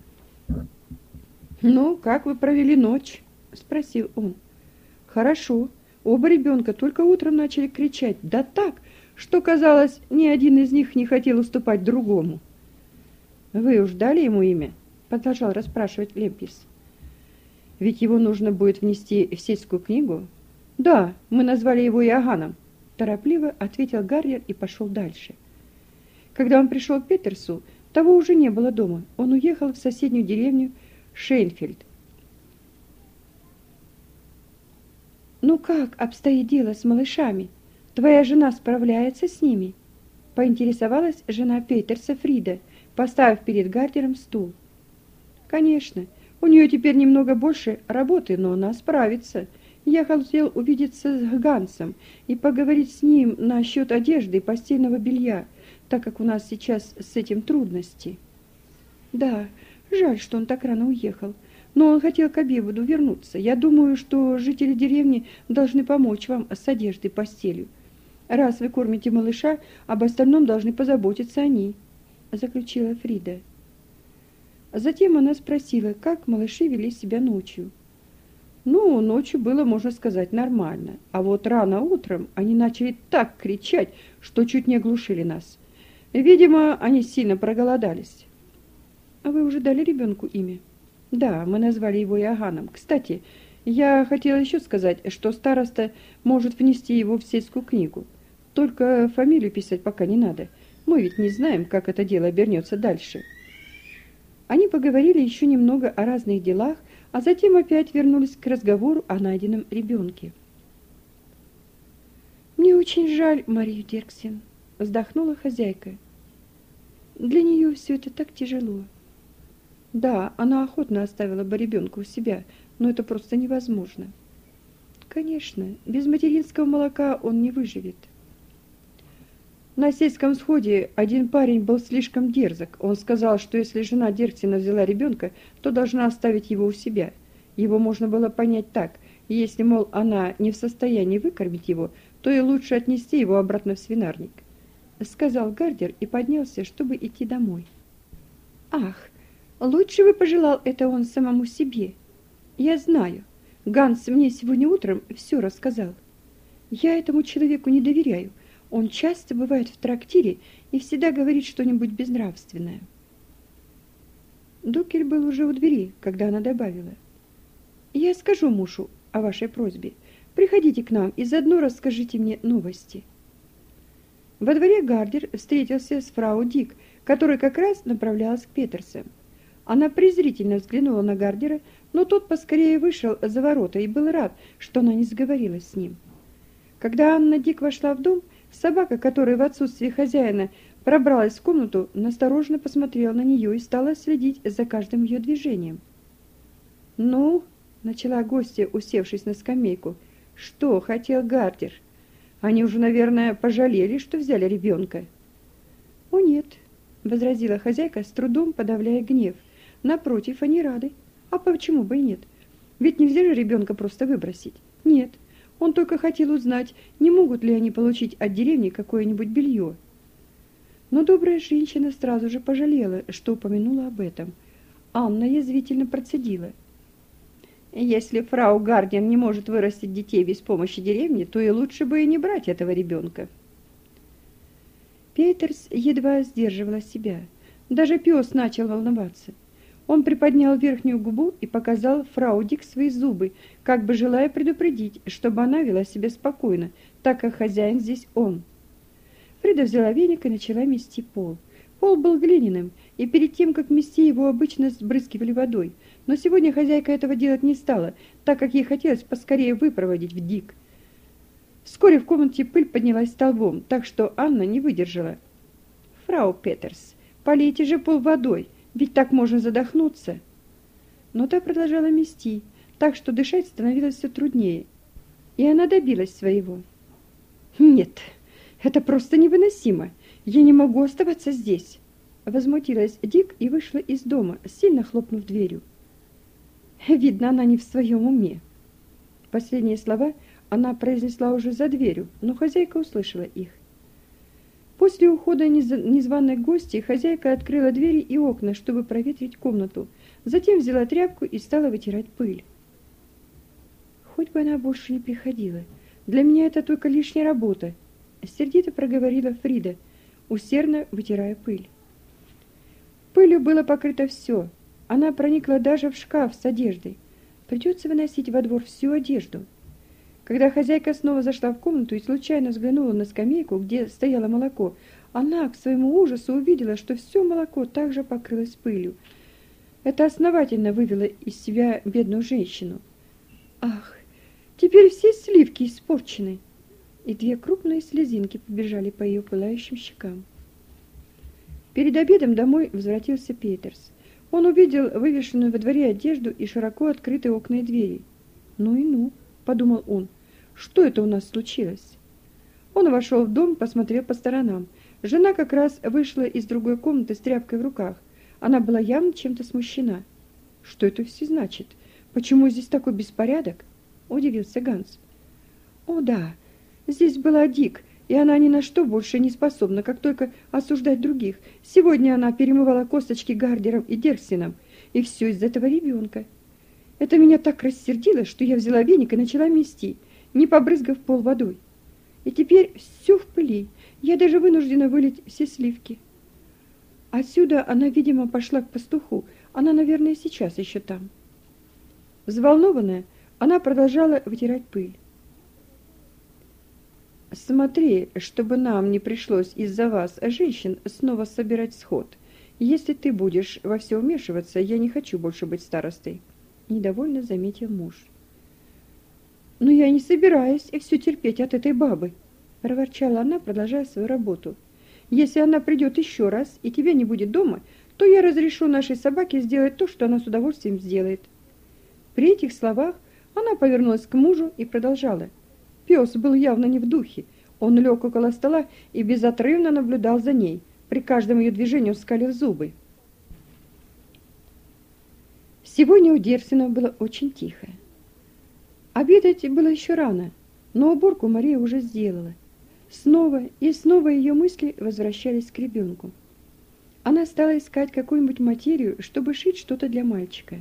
«Ну, как вы провели ночь?» – спросил он. «Хорошо. Оба ребенка только утром начали кричать, да так, что, казалось, ни один из них не хотел уступать другому». «Вы уж дали ему имя?» – продолжал расспрашивать Лепкипс. «Ведь его нужно будет внести в сельскую книгу?» «Да, мы назвали его Иоганном», – торопливо ответил Гардер и пошел дальше. Когда он пришел к Петерсу, того уже не было дома. Он уехал в соседнюю деревню Шейнфельд. «Ну как обстоит дело с малышами? Твоя жена справляется с ними?» – поинтересовалась жена Петерса Фрида, поставив перед Гардером стул. «Конечно, у нее теперь немного больше работы, но она справится. Я хотел увидеться с Гансом и поговорить с ним насчет одежды и постельного белья, так как у нас сейчас с этим трудности». «Да, жаль, что он так рано уехал, но он хотел к обеду вернуться. Я думаю, что жители деревни должны помочь вам с одеждой и постелью. Раз вы кормите малыша, об остальном должны позаботиться они», – заключила Фрида. Затем она спросила, как малыши вели себя ночью. «Ну, ночью было, можно сказать, нормально, а вот рано утром они начали так кричать, что чуть не оглушили нас. Видимо, они сильно проголодались». «А вы уже дали ребенку имя?» «Да, мы назвали его Иоганном. Кстати, я хотела еще сказать, что староста может внести его в сельскую книгу. Только фамилию писать пока не надо. Мы ведь не знаем, как это дело обернется дальше». Они поговорили еще немного о разных делах, а затем опять вернулись к разговору о найденном ребенке. «Мне очень жаль Марию Дирксен», – вздохнула хозяйка. «Для нее все это так тяжело». «Да, она охотно оставила бы ребенка у себя, но это просто невозможно». «Конечно, без материнского молока он не выживет». На сельском сходе один парень был слишком дерзок. Он сказал, что если жена Дирксена взяла ребенка, то должна оставить его у себя. Его можно было понять так: если, мол, она не в состоянии выкормить его, то и лучше отнести его обратно в свинарник. Сказал Гардер и поднялся, чтобы идти домой. Ах, лучше бы пожелал это он самому себе. Я знаю, Ганс мне сегодня утром все рассказал. Я этому человеку не доверяю. Он часто бывает в трактире и всегда говорит что-нибудь безнравственное. Дукель был уже у двери, когда она добавила: «Я скажу мужу о вашей просьбе. Приходите к нам и заодно расскажите мне новости». Во дворе Гардер встретился с фрау Дик, которая как раз направлялась к Петерсу. Она презрительно взглянула на Гардера, но тот поскорее вышел за ворота и был рад, что она не сговорилась с ним. Когда Анна Дик вошла в дом, собака, которая в отсутствие хозяина пробралась в комнату, настороженно посмотрела на нее и стала следить за каждым ее движением. «Ну?» — начала гостья, усевшись на скамейку. «Что хотел Гардер? Они уже, наверное, пожалели, что взяли ребенка». «О, нет», — возразила хозяйка, с трудом подавляя гнев. «Напротив, они рады. А почему бы и нет? Ведь нельзя же ребенка просто выбросить. Нет, он только хотел узнать, не могут ли они получить от деревни какое-нибудь белье». Но добрая женщина сразу же пожалела, что упомянула об этом. Анна язвительно процедила: «Если фрау Гарден не может вырастить детей без помощи деревни, то и лучше бы и не брать этого ребенка». Петерс едва сдерживала себя. Даже пес начал волноваться. Он приподнял верхнюю губу и показал фрау Дик свои зубы, как бы желая предупредить, чтобы она вела себя спокойно, так как хозяин здесь он. Фрида взяла веник и начала мести пол. Пол был глиняным, и перед тем, как мести его, обычно сбрызгивали водой. Но сегодня хозяйка этого делать не стала, так как ей хотелось поскорее выпроводить в Дик. Вскоре в комнате пыль поднялась столбом, так что Анна не выдержала. «Фрау Петерс, полейте же пол водой, ведь так можно задохнуться». Но та продолжала мести, так что дышать становилось все труднее. И она добилась своего. «Нет, это просто невыносимо. Я не могу оставаться здесь», — возмутилась Дик и вышла из дома, сильно хлопнув дверью. Видно, она не в своем уме. Последние слова она произнесла уже за дверью, но хозяйка услышала их. После ухода незваной гости хозяйка открыла двери и окна, чтобы проветрить комнату. Затем взяла тряпку и стала вытирать пыль. «Хоть бы она больше не приходила. Для меня это только лишняя работа», — сердито проговорила Фрида, усердно вытирая пыль. Пылью было покрыто все. Она проникла даже в шкаф с одеждой. Придется выносить во двор всю одежду. Когда хозяйка снова зашла в комнату и случайно взглянула на скамейку, где стояло молоко, она к своему ужасу увидела, что все молоко также покрылось пылью. Это основательно вывело из себя бедную женщину. «Ах, теперь все сливки испорчены!» И две крупные слезинки побежали по ее пылающим щекам. Перед обедом домой возвратился Петерс. Он увидел вывешенную во дворе одежду и широко открытые окна и двери. «Ну и ну», — подумал он, — «что это у нас случилось?» Он вошел в дом, посмотрел по сторонам. Жена как раз вышла из другой комнаты с тряпкой в руках. Она была явно чем-то смущена. «Что это все значит? Почему здесь такой беспорядок?» — удивился Ганс. «О да, здесь была Дик, и она ни на что больше не способна, как только осуждать других. Сегодня она перемывала косточки Гардером и Дерксеном, и все из-за этого ребенка. Это меня так рассердило, что я взяла веник и начала мести, не побрызгав пол водой. И теперь все в пыли, я даже вынуждена вылить все сливки». Отсюда она, видимо, пошла к пастуху, она, наверное, сейчас еще там. Взволнованная, она продолжала вытирать пыль. «Смотри, чтобы нам не пришлось из-за вас, женщин, снова собирать сход. Если ты будешь во все вмешиваться, я не хочу больше быть старостой», — недовольно заметил муж. «Но я не собираюсь все терпеть от этой бабы», — проворчала она, продолжая свою работу. «Если она придет еще раз, и тебя не будет дома, то я разрешу нашей собаке сделать то, что она с удовольствием сделает». При этих словах она повернулась к мужу и продолжала. Пес был явно не в духе. Он лег около стола и безотрывно наблюдал за ней, при каждом ее движении скалив зубы. Сегодня у Дерксена было очень тихо. Обедать было еще рано, но уборку Мария уже сделала. Снова и снова ее мысли возвращались к ребенку. Она стала искать какую-нибудь материю, чтобы шить что-то для мальчика.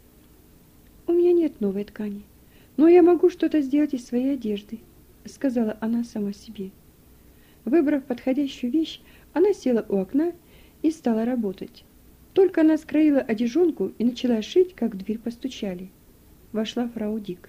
«У меня нет новой ткани, но я могу что-то сделать из своей одежды», — сказала она сама себе. Выбрав подходящую вещь, она села у окна и стала работать. Только она скроила одежонку и начала шить, как в дверь постучали. Вошла фрау Дик.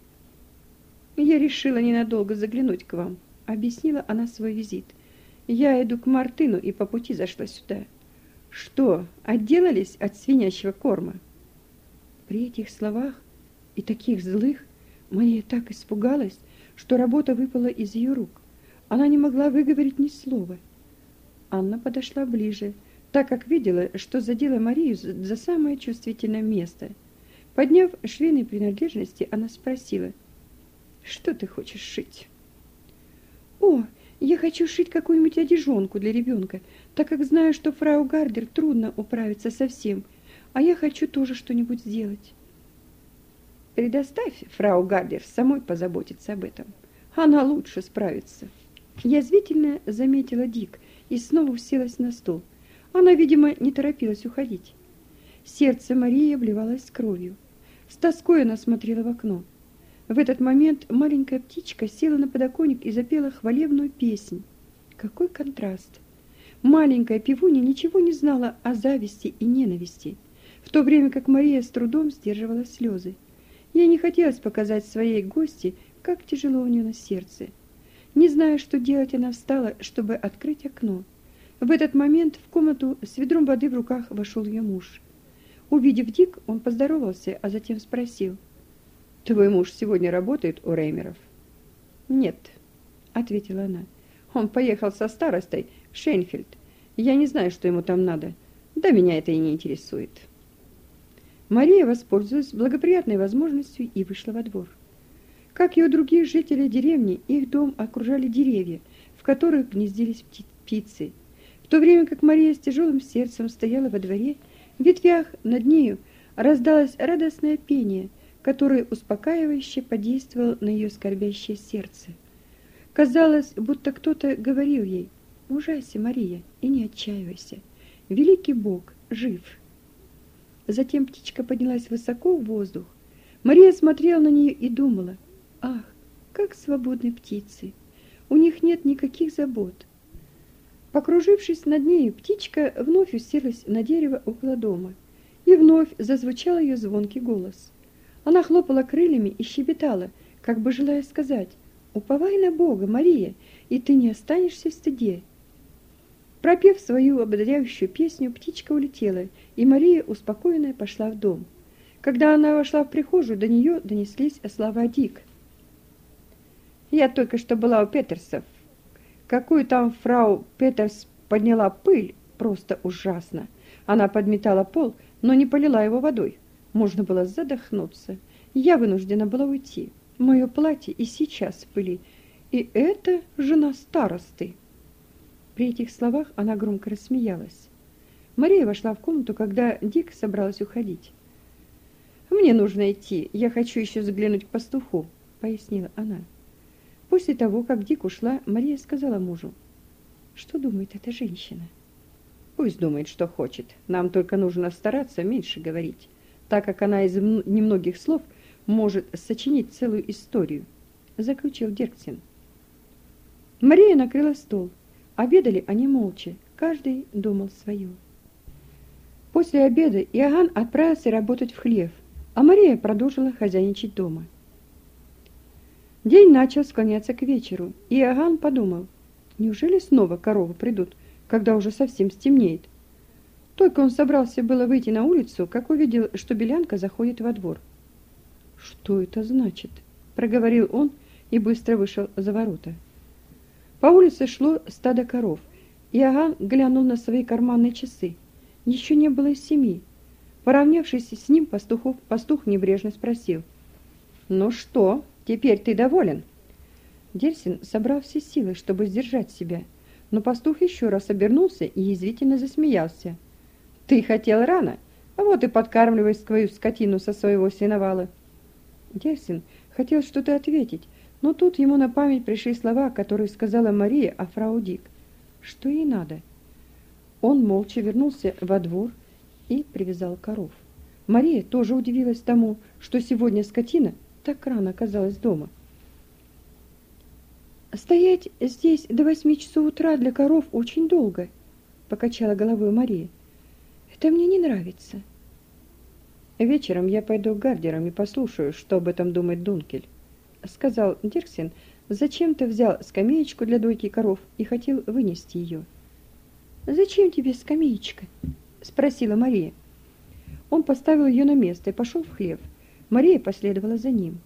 «Я решила ненадолго заглянуть к вам», — объяснила она свой визит. «Я иду к Мартыну и по пути зашла сюда. Что, отделались от свинячьего корма?» При этих словах и таких злых Мария так испугалась, что работа выпала из ее рук. Она не могла выговорить ни слова. Анна подошла ближе, так как видела, что задела Марию за самое чувствительное место. Подняв швейные принадлежности, она спросила: «Что ты хочешь шить?» «О, я хочу шить какую-нибудь одежонку для ребенка, так как знаю, что фрау Гардер трудно управиться со всем, а я хочу тоже что-нибудь сделать». «Предоставь фрау Гардер самой позаботиться об этом. Она лучше справится», — язвительно заметила Дик и снова уселась на стул. Она, видимо, не торопилась уходить. Сердце Марии обливалось кровью. С тоской она смотрела в окно. В этот момент маленькая птичка села на подоконник и запела хвалебную песнь. Какой контраст! Маленькая певунья ничего не знала о зависти и ненависти, в то время как Мария с трудом сдерживала слезы. Ей не хотелось показать своей гости, как тяжело у нее на сердце. Не зная, что делать, она встала, чтобы открыть окно. В этот момент в комнату с ведром воды в руках вошел ее муж. Увидев Дик, он поздоровался, а затем спросил: «Твой муж сегодня работает у Реймеров?» «Нет», — ответила она. «Он поехал со старостой в Шейнфельд. Я не знаю, что ему там надо. Да меня это и не интересует». Мария воспользовалась благоприятной возможностью и вышла во двор. Как и у других жителей деревни, их дом окружали деревья, в которых гнездились птицы. В то время как Мария с тяжелым сердцем стояла во дворе, в ветвях над нею раздалось радостное пение, которое успокаивающе подействовало на ее скорбящее сердце. Казалось, будто кто-то говорил ей: «Мужайся, Мария, и не отчаивайся. Великий Бог жив». Затем птичка поднялась высоко в воздух. Мария смотрела на нее и думала: «Ах, как свободны птицы! У них нет никаких забот». Покружившись над нею, птичка вновь уселась на дерево около дома, и вновь зазвучал ее звонкий голос. Она хлопала крыльями и щебетала, как бы желая сказать: «Уповай на Бога, Мария, и ты не останешься в стыде». Пропев свою ободряющую песню, птичка улетела, и Мария, успокоенная, пошла в дом. Когда она вошла в прихожую, до нее донеслись слова Дик. «Я только что была у Петерсов. Какую там фрау Петерс подняла пыль, просто ужасно. Она подметала пол, но не полила его водой. Можно было задохнуться. Я вынуждена была уйти. Мое платье и сейчас в пыли. И это жена старосты». При этих словах она громко рассмеялась. Мария вошла в комнату, когда Дик собралась уходить. «Мне нужно идти, я хочу еще заглянуть к пастуху», — пояснила она. После того, как Дик ушла, Мария сказала мужу: «Что думает эта женщина?» «Пусть думает, что хочет. Нам только нужно стараться меньше говорить, так как она из немногих слов может сочинить целую историю», — заключил Дирксен. Мария накрыла стол. Обедали они молча, каждый думал свое. После обеда Иоганн отправился работать в хлев, а Мария продолжила хозяйничать дома. День начал склоняться к вечеру, и Иоганн подумал: неужели снова коровы придут, когда уже совсем стемнеет? Только он собрался было выйти на улицу, как увидел, что Белянка заходит во двор. «Что это значит?» — проговорил он и быстро вышел за ворота. По улице шло стадо коров. Иоганн глянул на свои карманные часы. Еще не было и 7. Поравнявшись с ним, пастух небрежно спросил: «Ну что, теперь ты доволен?» Дирксен собрал все силы, чтобы сдержать себя, но пастух еще раз обернулся и язвительно засмеялся. «Ты хотел рано, а вот и подкармливай свою скотину со своего сеновала». Дирксен хотел что-то ответить, но тут ему на память пришли слова, которые сказала Мария о фрау Дик. Что ей надо? Он молча вернулся во двор и привязал коров. Мария тоже удивилась тому, что сегодня скотина так рано оказалась дома. «Стоять здесь до 8 часов утра для коров очень долго», — покачала головой Мария. «Это мне не нравится». «Вечером я пойду к Гардерам и послушаю, что об этом думает Дункель», — сказал Дирксен, зачем-то взял скамеечку для дойки коров и хотел вынести ее. «Зачем тебе скамеечка?» — спросила Мария. Он поставил ее на место и пошел в хлев. Мария последовала за ним.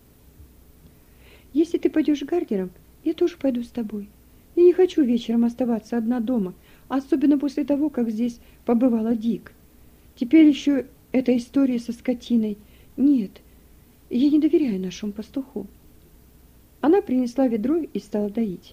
«Если ты пойдешь к Гардерам, я тоже пойду с тобой. Я не хочу вечером оставаться одна дома, особенно после того, как здесь побывала Дик. Теперь еще эта история со скотиной. Нет, я не доверяю нашему пастуху». Она принесла ведро и стала доить.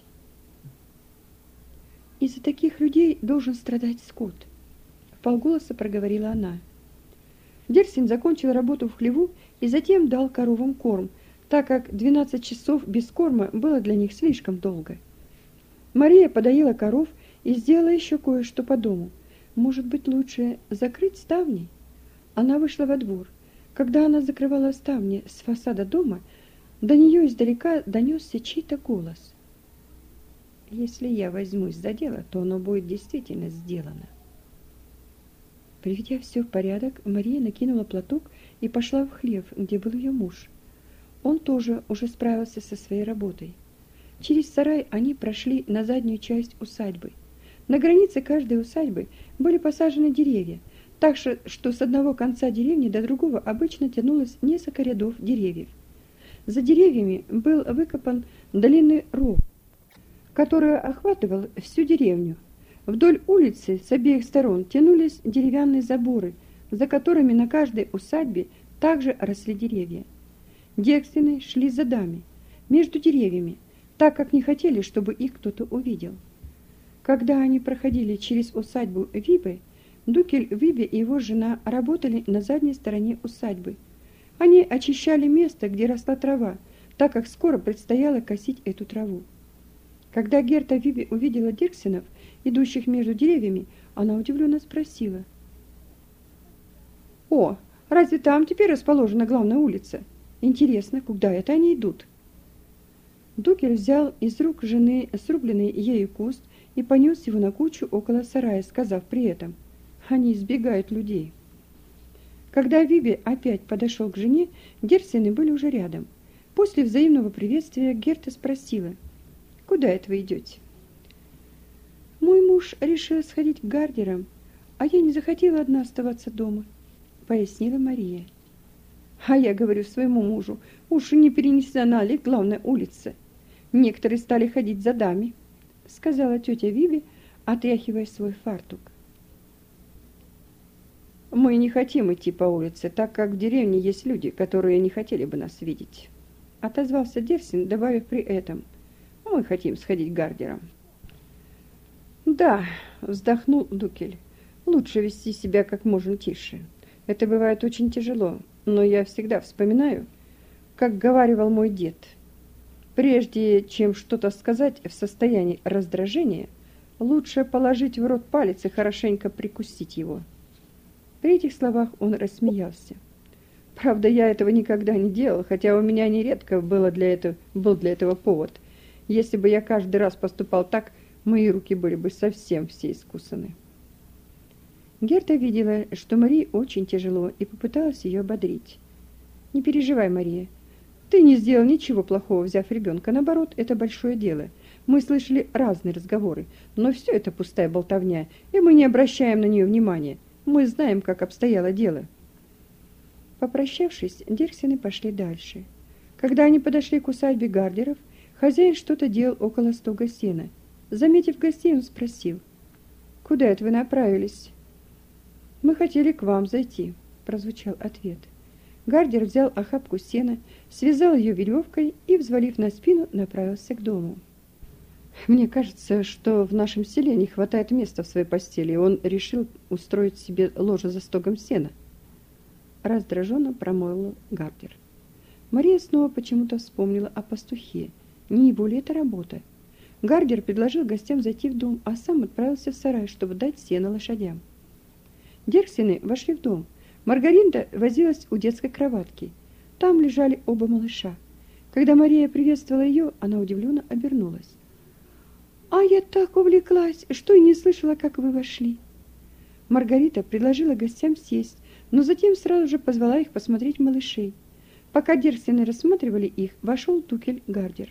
«Из-за таких людей должен страдать скот», — вполголоса проговорила она. Дерсин закончил работу в хлеву и затем дал коровам корм, так как 12 часов без корма было для них слишком долго. Мария подоила коров и сделала еще кое-что по дому. Может быть, лучше закрыть ставни? Она вышла во двор. Когда она закрывала ставни с фасада дома, до нее издалека донесся чей-то голос. «Если я возьмусь за дело, то оно будет действительно сделано». Приведя все в порядок, Мария накинула платок и пошла в хлев, где был ее муж. Он тоже уже справился со своей работой. Через сарай они прошли на заднюю часть усадьбы. На границе каждой усадьбы были посажены деревья, так что с одного конца деревни до другого обычно тянулось несколько рядов деревьев. За деревьями был выкопан длинный ров, который охватывал всю деревню. Вдоль улицы с обеих сторон тянулись деревянные заборы, за которыми на каждой усадьбе также росли деревья. Дерксены шли за дами, между деревьями, так как не хотели, чтобы их кто-то увидел. Когда они проходили через усадьбу Вибе, Дукель Вибе и его жена работали на задней стороне усадьбы. Они очищали место, где росла трава, так как скоро предстояло косить эту траву. Когда Герта Вибе увидела Дирксенов, идущих между деревьями, она удивленно спросила: «О, разве там теперь расположена главная улица? Интересно, куда это они идут?» Дукель взял из рук жены срубленный ею куст и понес его на кучу около сарая, сказав при этом: «Они избегают людей». Когда Вибе опять подошел к жене, Дирксены были уже рядом. После взаимного приветствия Герта спросила: «Куда это вы идете?» «Мой муж решил сходить к Гардерам, а я не захотела одна оставаться дома», — пояснила Мария. «А я говорю своему мужу, уж не перенесена ли главная улица. Некоторые стали ходить за дами», — сказала тетя Виби, отряхивая свой фартук. «Мы не хотим идти по улице, так как в деревне есть люди, которые не хотели бы нас видеть», — отозвался Дерсин, добавив при этом: «Мы хотим сходить к Гардерам». «Да», — вздохнул Дукель, — «лучше вести себя как можно тише. Это бывает очень тяжело, но я всегда вспоминаю, как говаривал мой дед. Прежде чем что-то сказать в состоянии раздражения, лучше положить в рот палец и хорошенько прикусить его». При этих словах он рассмеялся. «Правда, я этого никогда не делал, хотя у меня нередко был для этого повод. Если бы я каждый раз поступал так, мои руки были бы совсем все искусаны». Герта видела, что Марии очень тяжело, и попыталась ее ободрить. «Не переживай, Мария. Ты не сделал ничего плохого, взяв ребенка. Наоборот, это большое дело. Мы слышали разные разговоры, но все это пустая болтовня, и мы не обращаем на нее внимания. Мы знаем, как обстояло дело». Попрощавшись, Дирксены пошли дальше. Когда они подошли к усадьбе Гардеров, хозяин что-то делал около стога сена. Заметив гостей, он спросил: «Куда это вы направились?» «Мы хотели к вам зайти», — прозвучал ответ. Гардер взял охапку сена, связал ее веревкой и, взвалив на спину, направился к дому. «Мне кажется, что в нашем селе не хватает места в своей постели, и он решил устроить себе ложе за стогом сена», — раздраженно промолвил Гардер. Мария снова почему-то вспомнила о пастухе. Не его ли это работа? Гардер предложил гостям зайти в дом, а сам отправился в сарай, чтобы дать сено лошадям. Дерксены вошли в дом. Маргарита возилась у детской кроватки. Там лежали оба малыша. Когда Мария приветствовала ее, она удивленно обернулась. «А я так увлеклась, что и не слышала, как вы вошли». Маргарита предложила гостям сесть, но затем сразу же позвала их посмотреть малышей. Пока Дерксены рассматривали их, вошел Тукель Гардер.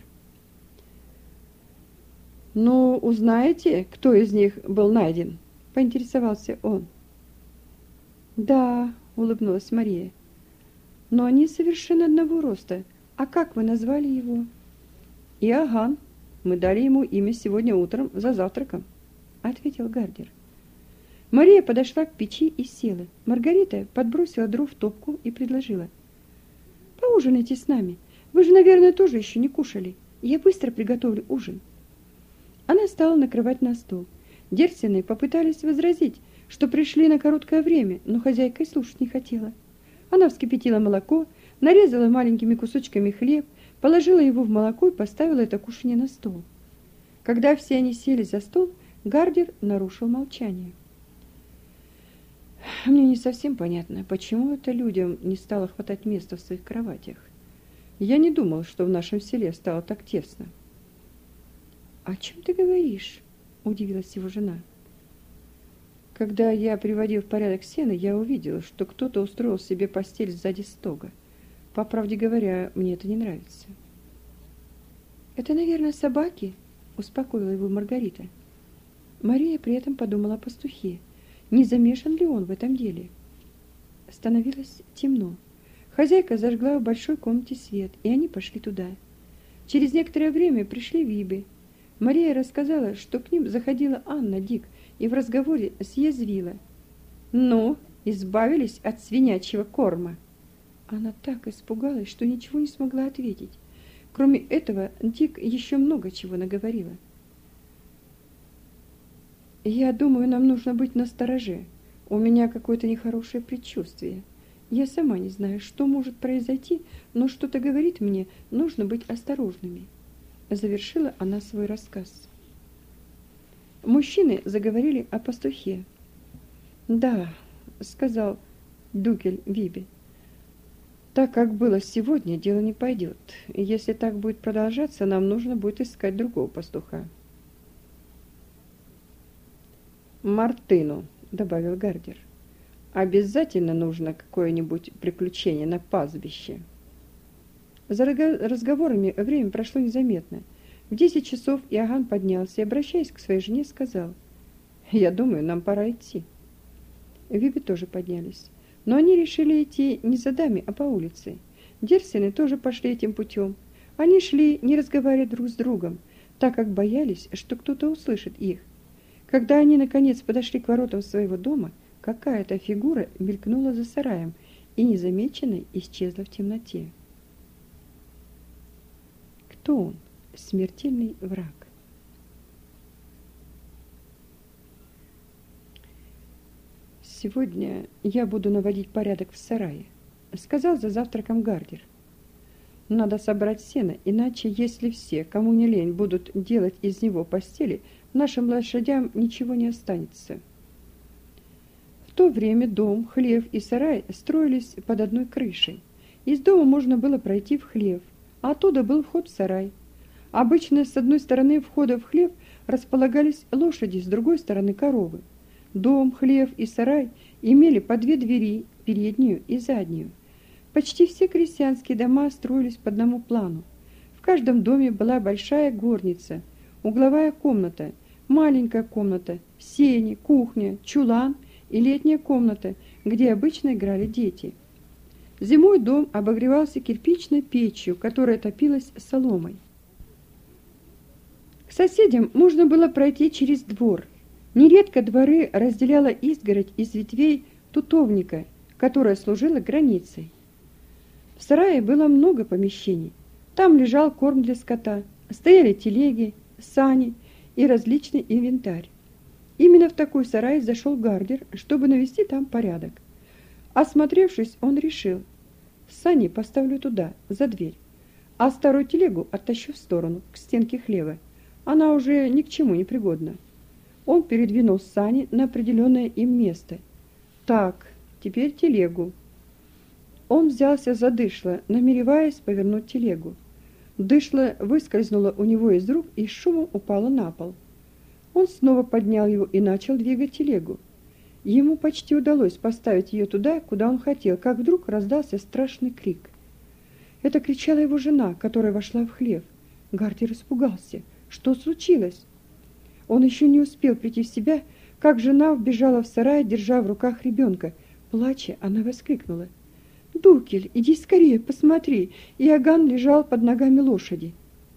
«Ну, узнаете, кто из них был найден?» – поинтересовался он. «Да», – улыбнулась Мария, – «но они совершенно одного роста. А как вы назвали его?» «Иоганн. Мы дали ему имя сегодня утром за завтраком», – ответил Гардер. Мария подошла к печи и села. Маргарита подбросила дров в топку и предложила. «Поужинайте с нами. Вы же, наверное, тоже еще не кушали. Я быстро приготовлю ужин». Она стала накрывать на стол. Дерксены попытались возразить, что пришли на короткое время, но хозяйка и слушать не хотела. Она вскипятила молоко, нарезала маленькими кусочками хлеб, положила его в молоко и поставила это кушанье на стол. Когда все они сели за стол, Гардер нарушил молчание. «Мне не совсем понятно, почему это людям не стало хватать места в своих кроватях. Я не думал, что в нашем селе стало так тесно». «О чем ты говоришь?» – удивилась его жена. «Когда я приводил в порядок сено, я увидел, что кто-то устроил себе постель сзади стога. По правде говоря, мне это не нравится». «Это, наверное, собаки?» – успокоила его Маргарита. Мария при этом подумала о пастухе. Не замешан ли он в этом деле? Становилось темно. Хозяйка зажгла в большой комнате свет, и они пошли туда. Через некоторое время пришли Вибы. Мария рассказала, что к ним заходила Анна Дик и в разговоре съязвила. «Ну, избавились от свинячьего корма». Она так испугалась, что ничего не смогла ответить. Кроме этого, Дик еще много чего наговорила. «Я думаю, нам нужно быть настороже. У меня какое-то нехорошее предчувствие. Я сама не знаю, что может произойти, но что-то говорит мне, нужно быть осторожными». Завершила она свой рассказ. Мужчины заговорили о пастухе. «Да», — сказал Дукель Вибе, — «так как было сегодня, дело не пойдет. Если так будет продолжаться, нам нужно будет искать другого пастуха». «Мартыну», — добавил Гардер, — «обязательно нужно какое-нибудь приключение на пастбище». За разговорами время прошло незаметно. В 10 часов Иоганн поднялся и, обращаясь к своей жене, сказал: «Я думаю, нам пора идти». Вибы тоже поднялись. Но они решили идти не за дами, а по улице. Дерксены тоже пошли этим путем. Они шли, не разговаривая друг с другом, так как боялись, что кто-то услышит их. Когда они, наконец, подошли к воротам своего дома, какая-то фигура мелькнула за сараем и незамеченной исчезла в темноте. Кто он? Смертельный враг. «Сегодня я буду наводить порядок в сарае», — сказал за завтраком Гардер. «Надо собрать сено, иначе, если все, кому не лень, будут делать из него постели, нашим лошадям ничего не останется». В то время дом, хлев и сарай строились под одной крышей. Из дома можно было пройти в хлев, а оттуда был вход в сарай. Обычно с одной стороны входа в хлев располагались лошади, с другой стороны коровы. Дом, хлев и сарай имели по 2 двери, переднюю и заднюю. Почти все крестьянские дома строились по одному плану. В каждом доме была большая горница, угловая комната, маленькая комната, сени, кухня, чулан и летняя комната, где обычно играли дети. Зимой дом обогревался кирпичной печью, которая топилась соломой. К соседям можно было пройти через двор. Нередко дворы разделяла изгородь из ветвей тутовника, которая служила границей. В сарае было много помещений. Там лежал корм для скота, стояли телеги, сани и различный инвентарь. Именно в такой сарай зашел Гардер, чтобы навести там порядок. Осмотревшись, он решил: сани поставлю туда, за дверь, а старую телегу оттащу в сторону, к стенке хлева. Она уже ни к чему не пригодна. Он передвинул сани на определенное им место. Так, теперь телегу. Он взялся за дышло, намереваясь повернуть телегу. Дышло выскользнуло у него из рук и с шумом упало на пол. Он снова поднял его и начал двигать телегу. Ему почти удалось поставить ее туда, куда он хотел, как вдруг раздался страшный крик. Это кричала его жена, которая вошла в хлев. Гардер испугался. Что случилось? Он еще не успел прийти в себя, как жена вбежала в сарай, держа в руках ребенка. Плача, она воскликнула: «Дукель, иди скорее, посмотри!» Иоганн лежал под ногами лошади.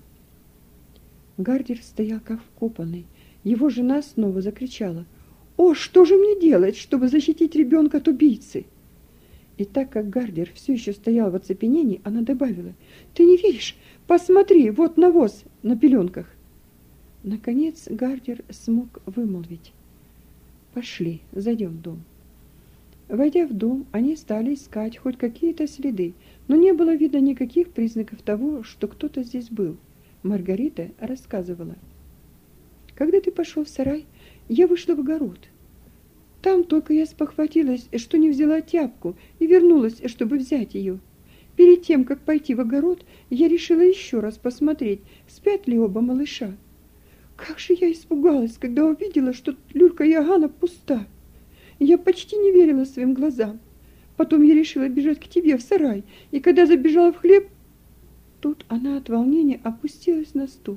Гардер стоял как вкопанный. Его жена снова закричала: «О, что же мне делать, чтобы защитить ребенка от убийцы?» И так как Гардер все еще стоял в оцепенении, она добавила: «Ты не веришь? Посмотри, вот навоз на пеленках!» Наконец Гардер смог вымолвить: «Пошли, зайдем в дом». Войдя в дом, они стали искать хоть какие-то следы, но не было видно никаких признаков того, что кто-то здесь был. Маргарита рассказывала: «Когда ты пошел в сарай, я вышла в огород. Там только я спохватилась, что не взяла тяпку, и вернулась, чтобы взять ее. Перед тем, как пойти в огород, я решила еще раз посмотреть, спят ли оба малыша. Как же я испугалась, когда увидела, что люлька Иоганна пуста. Я почти не верила своим глазам. Потом я решила бежать к тебе в сарай, и когда забежала в хлев, тут она от волнения опустилась на стул.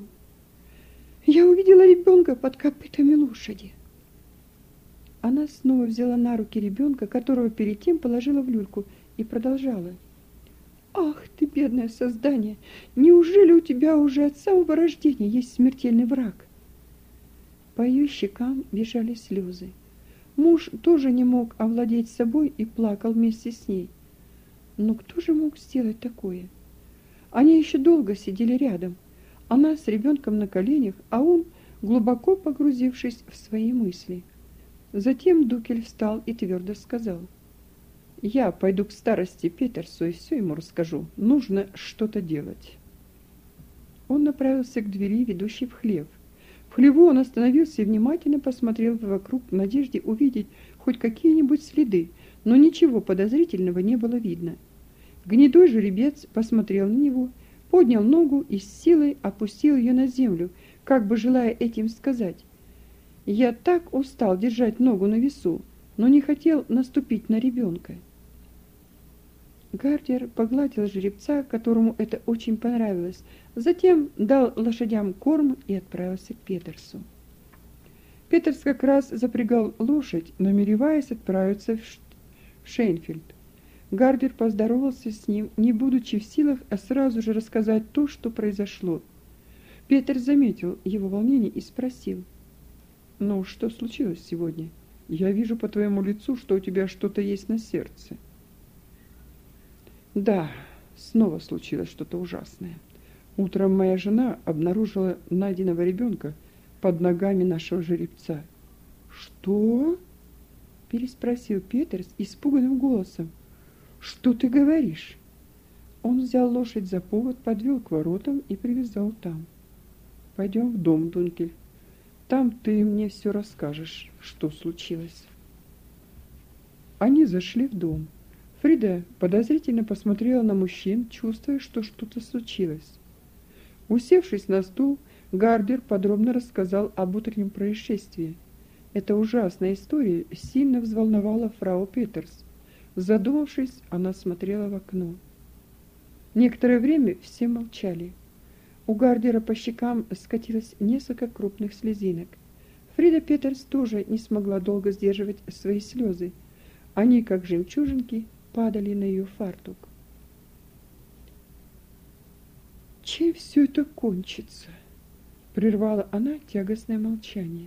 Я увидела ребенка под копытами лошади». Она снова взяла на руки ребенка, которого перед тем положила в люльку, и продолжала: «Ах ты, бедное создание! Неужели у тебя уже от самого рождения есть смертельный враг?» По ее щекам бежали слезы. Муж тоже не мог овладеть собой и плакал вместе с ней. Но кто же мог сделать такое? Они еще долго сидели рядом. Она с ребенком на коленях, а он, глубоко погрузившись в свои мысли. Затем Дукель встал и твердо сказал: «Я пойду к старости Петерсу и все ему расскажу. Нужно что-то делать». Он направился к двери, ведущей в хлев. В хлеву он остановился и внимательно посмотрел вокруг в надежде увидеть хоть какие-нибудь следы, но ничего подозрительного не было видно. Гнедой жеребец посмотрел на него, поднял ногу и с силой опустил ее на землю, как бы желая этим сказать: «Я так устал держать ногу на весу, но не хотел наступить на ребенка». Гардер погладил жеребца, которому это очень понравилось, затем дал лошадям корм и отправился к Петерсу. Петерс как раз запрягал лошадь, намереваясь отправиться в Шейнфельд. Гардер поздоровался с ним, не будучи в силах сразу же рассказать то, что произошло. Петерс заметил его волнение и спросил: «Ну, что случилось сегодня? Я вижу по твоему лицу, что у тебя что-то есть на сердце». «Да, снова случилось что-то ужасное. Утром моя жена обнаружила найденного ребенка под ногами нашего жеребца». «Что?» – переспросил Петерс испуганным голосом. «Что ты говоришь?» Он взял лошадь за повод, подвел к воротам и привязал там. «Пойдем в дом, Дункель. Там ты мне все расскажешь, что случилось». Они зашли в дом. Фрида подозрительно посмотрела на мужчин, чувствуя, что что-то случилось. Усевшись на стул, Гардер подробно рассказал об утреннем происшествии. Эта ужасная история сильно взволновала фрау Петерс. Задумавшись, она смотрела в окно. Некоторое время все молчали. У Гардера по щекам скатилось несколько крупных слезинок. Фрида Петерс тоже не смогла долго сдерживать свои слезы. Они, как жемчужинки, падали на ее фартук. «Чем все это кончится?» — прервала она тягостное молчание.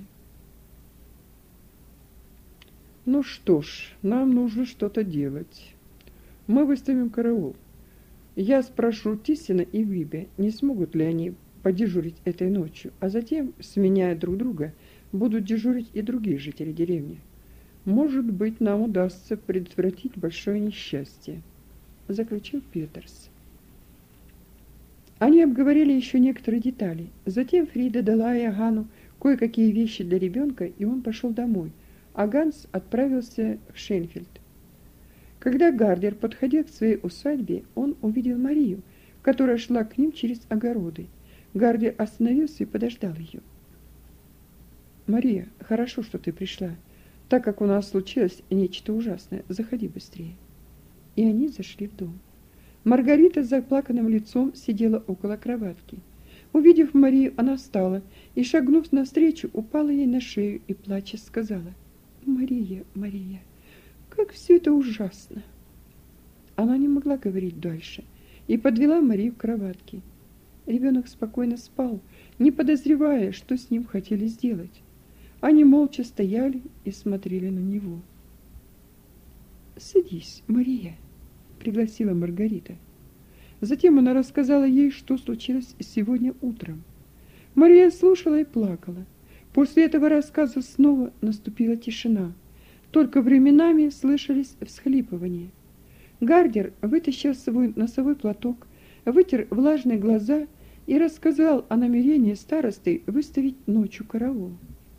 «Ну что ж, нам нужно что-то делать. Мы выставим караул. Я спрошу Тиссина и Вибе, не смогут ли они подежурить этой ночью, а затем, сменяя друг друга, будут дежурить и другие жители деревни. Может быть, нам удастся предотвратить большое несчастье», — заключил Петерс. Они обговорили еще некоторые детали. Затем Фрида дала Иоганну кое-какие вещи для ребенка, и он пошел домой, а Ганс отправился в Шенфельд. Когда Гардер подходил к своей усадьбе, он увидел Марию, которая шла к ним через огороды. Гардер остановился и подождал ее. «Мария, хорошо, что ты пришла. Так как у нас случилось нечто ужасное, заходи быстрее». И они зашли в дом. Маргарита с заплаканным лицом сидела около кроватки. Увидев Марию, она встала и, шагнув навстречу, упала ей на шею и, плача, сказала: «Мария, Мария, как все это ужасно!» Она не могла говорить дальше и подвела Марию к кроватке. Ребенок спокойно спал, не подозревая, что с ним хотели сделать. Они молча стояли и смотрели на него. «Садись, Мария», — пригласила Маргарита. Затем она рассказала ей, что случилось сегодня утром. Мария слушала и плакала. После этого рассказа снова наступила тишина. Только временами слышались всхлипывания. Гардер вытащил свой носовой платок, вытер влажные глаза и рассказал о намерении старосты выставить ночью караул.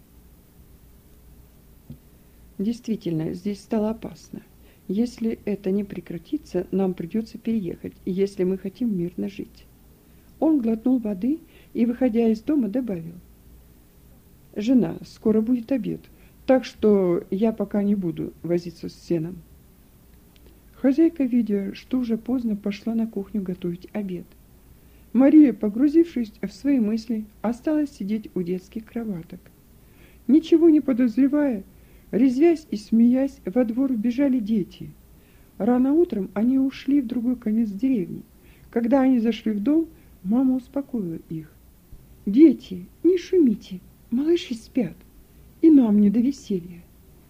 Действительно, здесь стало опасно. Если это не прекратится, нам придется переехать, если мы хотим мирно жить. Он глотнул воды и, выходя из дома, добавил: «Жена, скоро будет обед, так что я пока не буду возиться с сеном». Хозяйка, видя, что уже поздно, пошла на кухню готовить обед. Мария, погрузившись в свои мысли, осталась сидеть у детских кроваток. Ничего не подозревая, резвясь и смеясь, во двор бежали дети. Рано утром они ушли в другой конец деревни. Когда они зашли в дом, мама успокоила их. «Дети, не шумите, малыши спят, и нам не до веселья».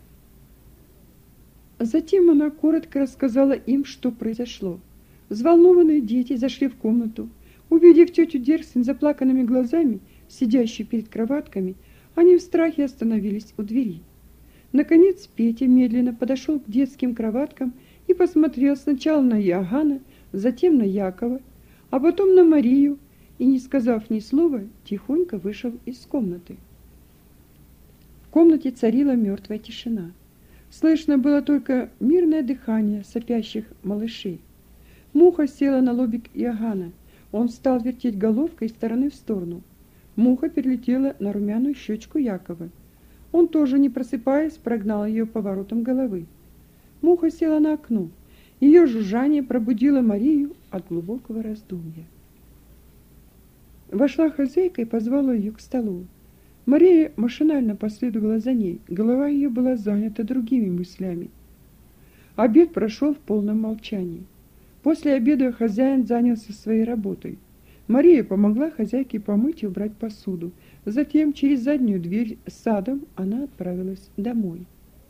Затем она коротко рассказала им, что произошло. Взволнованные дети зашли в комнату. Увидев тетю Дерсин заплаканными глазами, сидящую перед кроватками, они в страхе остановились у двери. Наконец Петя медленно подошел к детским кроваткам и посмотрел сначала на Иоганна, затем на Якова, а потом на Марию, и, не сказав ни слова, тихонько вышел из комнаты. В комнате царила мертвая тишина. Слышно было только мирное дыхание сопящих малышей. Муха села на лобик Иоганна. Он стал вертеть головкой из стороны в сторону. Муха перелетела на румяную щечку Якова. Он тоже, не просыпаясь, прогнал ее поворотом головы. Муха села на окно. Ее жужжание пробудило Марию от глубокого раздумья. Вошла хозяйка и позвала ее к столу. Мария машинально последовала за ней. Голова ее была занята другими мыслями. Обед прошел в полном молчании. После обеда хозяин занялся своей работой. Мария помогла хозяйке помыть и убрать посуду. Затем через заднюю дверь с садом она отправилась домой.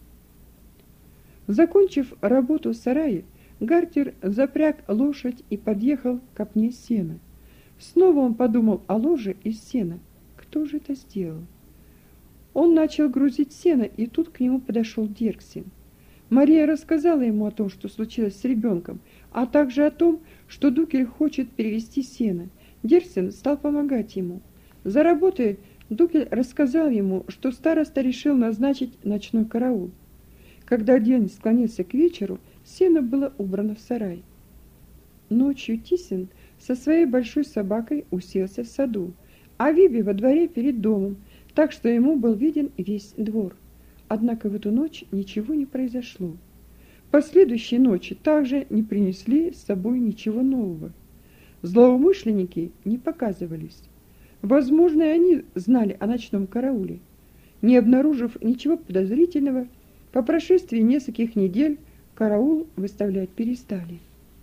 Закончив работу в сарае, Гардер запряг лошадь и подъехал к копне сена. Снова он подумал о ложе из сена. Кто же это сделал? Он начал грузить сено, и тут к нему подошел Дерксин. Мария рассказала ему о том, что случилось с ребенком, а также о том, что Дукель хочет перевезти сено. Дерксин стал помогать ему. За работой Дукель рассказал ему, что староста решил назначить ночной караул. Когда день склонился к вечеру, сено было убрано в сарай. Ночью Тисин со своей большой собакой уселся в саду, а Виби во дворе перед домом, так что ему был виден весь двор. Однако в эту ночь ничего не произошло. Последующие ночи также не принесли с собой ничего нового. Злоумышленники не показывались. Возможно, и они знали о ночном карауле. Не обнаружив ничего подозрительного, по прошествии нескольких недель караул выставлять перестали.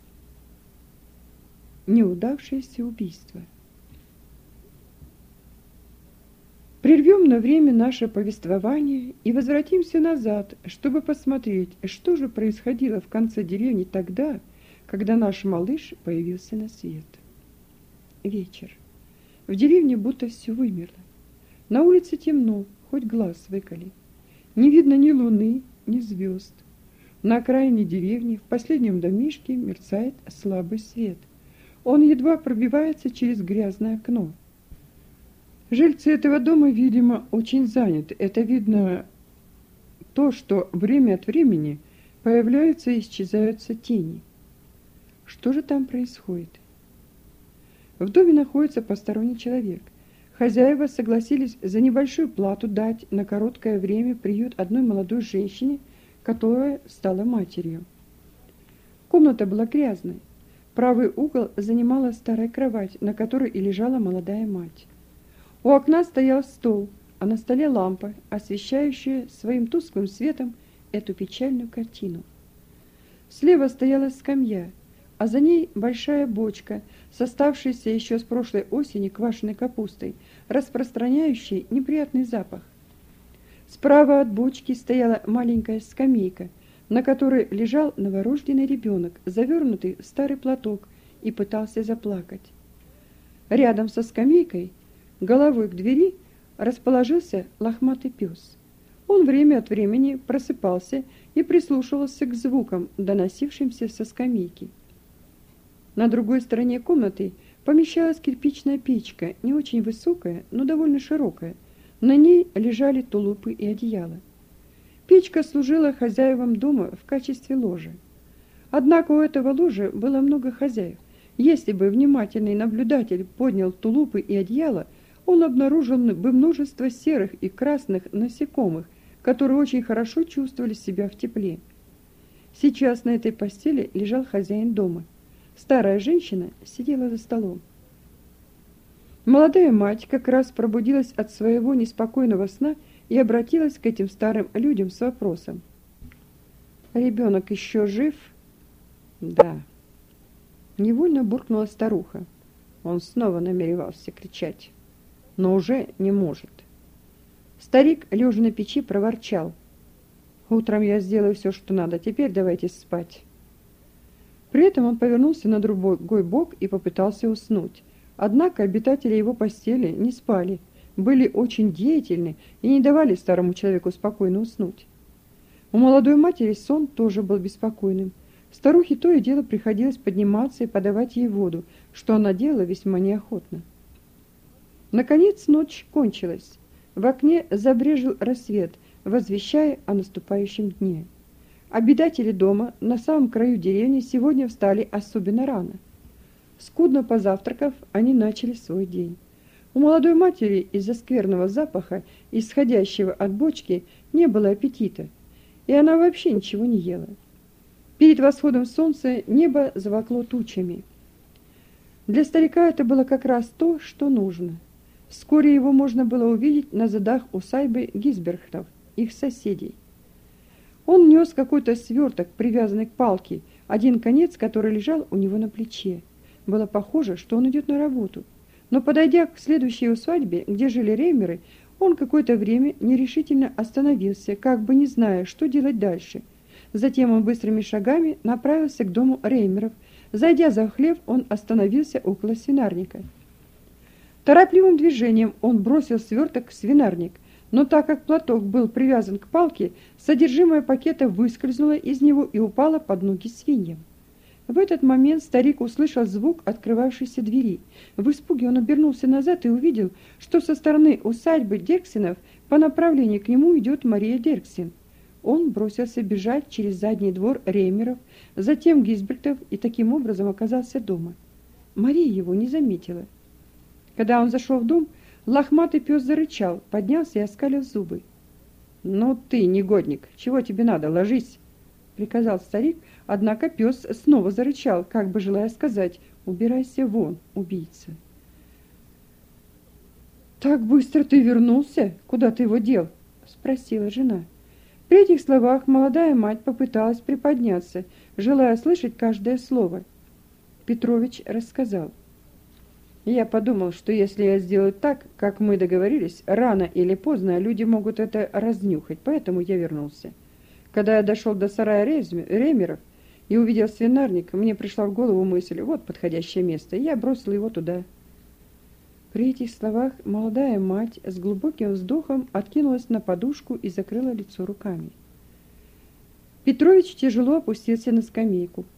Неудавшееся убийство. Прервем на время наше повествование и возвратимся назад, чтобы посмотреть, что же происходило в конце деревни тогда, когда наш малыш появился на свет. Вечер. В деревне будто все вымерло. На улице темно, хоть глаз выколи. Не видно ни луны, ни звезд. На окраине деревни, в последнем домишке, мерцает слабый свет. Он едва пробивается через грязное окно. Жильцы этого дома, видимо, очень заняты. Это видно то, что время от времени появляются и исчезаются тени. Что же там происходит? В доме находится посторонний человек. Хозяева согласились за небольшую плату дать на короткое время приют одной молодой женщине, которая стала матерью. Комната была грязной. Правый угол занимала старая кровать, на которой и лежала молодая мать. У окна стоял стол, а на столе лампа, освещающая своим тусклым светом эту печальную картину. Слева стояла скамья, а за ней большая бочка, с оставшейся еще с прошлой осени квашеной капустой, распространяющей неприятный запах. Справа от бочки стояла маленькая скамейка, на которой лежал новорожденный ребенок, завернутый в старый платок, и пытался заплакать. Рядом со скамейкой, головой к двери, расположился лохматый пес. Он время от времени просыпался и прислушивался к звукам, доносившимся со скамейки. На другой стороне комнаты помещалась кирпичная печка, не очень высокая, но довольно широкая. На ней лежали тулупы и одеяла. Печка служила хозяевам дома в качестве ложа. Однако у этого ложа было много хозяев. Если бы внимательный наблюдатель поднял тулупы и одеяла, он обнаружил бы множество серых и красных насекомых, которые очень хорошо чувствовали себя в тепле. Сейчас на этой постели лежал хозяин дома. Старая женщина сидела за столом. Молодая мать как раз пробудилась от своего неспокойного сна и обратилась к этим старым людям с вопросом. «Ребенок еще жив?» «Да». Невольно буркнула старуха. Он снова намеревался кричать, но уже не может. Старик, лежа на печи, проворчал. «Утром я сделаю все, что надо, теперь давайте спать». При этом он повернулся на другой бок и попытался уснуть. Однако обитатели его постели не спали, были очень деятельны и не давали старому человеку спокойно уснуть. У молодой матери сон тоже был беспокойным. Старухе то и дело приходилось подниматься и подавать ей воду, что она делала весьма неохотно. Наконец ночь кончилась. В окне забрезжил рассвет, возвещая о наступающем дне. Обитатели дома на самом краю деревни сегодня встали особенно рано. Скудно позавтракав, они начали свой день. У молодой матери из-за скверного запаха, исходящего от бочки, не было аппетита, и она вообще ничего не ела. Перед восходом солнца небо заволокло тучами. Для старика это было как раз то, что нужно. Вскоре его можно было увидеть на задах усадьбы Гизбергтов, их соседей. Он нес какой-то сверток, привязанный к палке, один конец, который лежал у него на плече. Было похоже, что он идет на работу. Но, подойдя к следующей усадьбе, где жили Реймеры, он какое-то время нерешительно остановился, как бы не зная, что делать дальше. Затем он быстрыми шагами направился к дому Реймеров. Зайдя за хлев, он остановился около свинарника. Торопливым движением он бросил сверток в свинарник, но так как платок был привязан к палке, содержимое пакета выскользнуло из него и упало под ноги свиньям. В этот момент старик услышал звук открывавшейся двери. В испуге он обернулся назад и увидел, что со стороны усадьбы Дерксенов по направлению к нему идет Мария Дерксен. Он бросился бежать через задний двор Реймеров, затем Гизбергтов и таким образом оказался дома. Мария его не заметила. Когда он зашел в дом, лохматый пес зарычал, поднялся и оскалил зубы. «Ну ты, негодник, чего тебе надо? Ложись!» — приказал старик, однако пес снова зарычал, как бы желая сказать: «Убирайся вон, убийца!» «Так быстро ты вернулся? Куда ты его дел?» — спросила жена. При этих словах молодая мать попыталась приподняться, желая слышать каждое слово. Петрович рассказал. «Я подумал, что если я сделаю так, как мы договорились, рано или поздно люди могут это разнюхать, поэтому я вернулся. Когда я дошел до сарая Реймеров и увидел свинарник, мне пришла в голову мысль: вот подходящее место, и я бросил его туда». При этих словах молодая мать с глубоким вздохом откинулась на подушку и закрыла лицо руками. Петрович тяжело опустился на скамейку.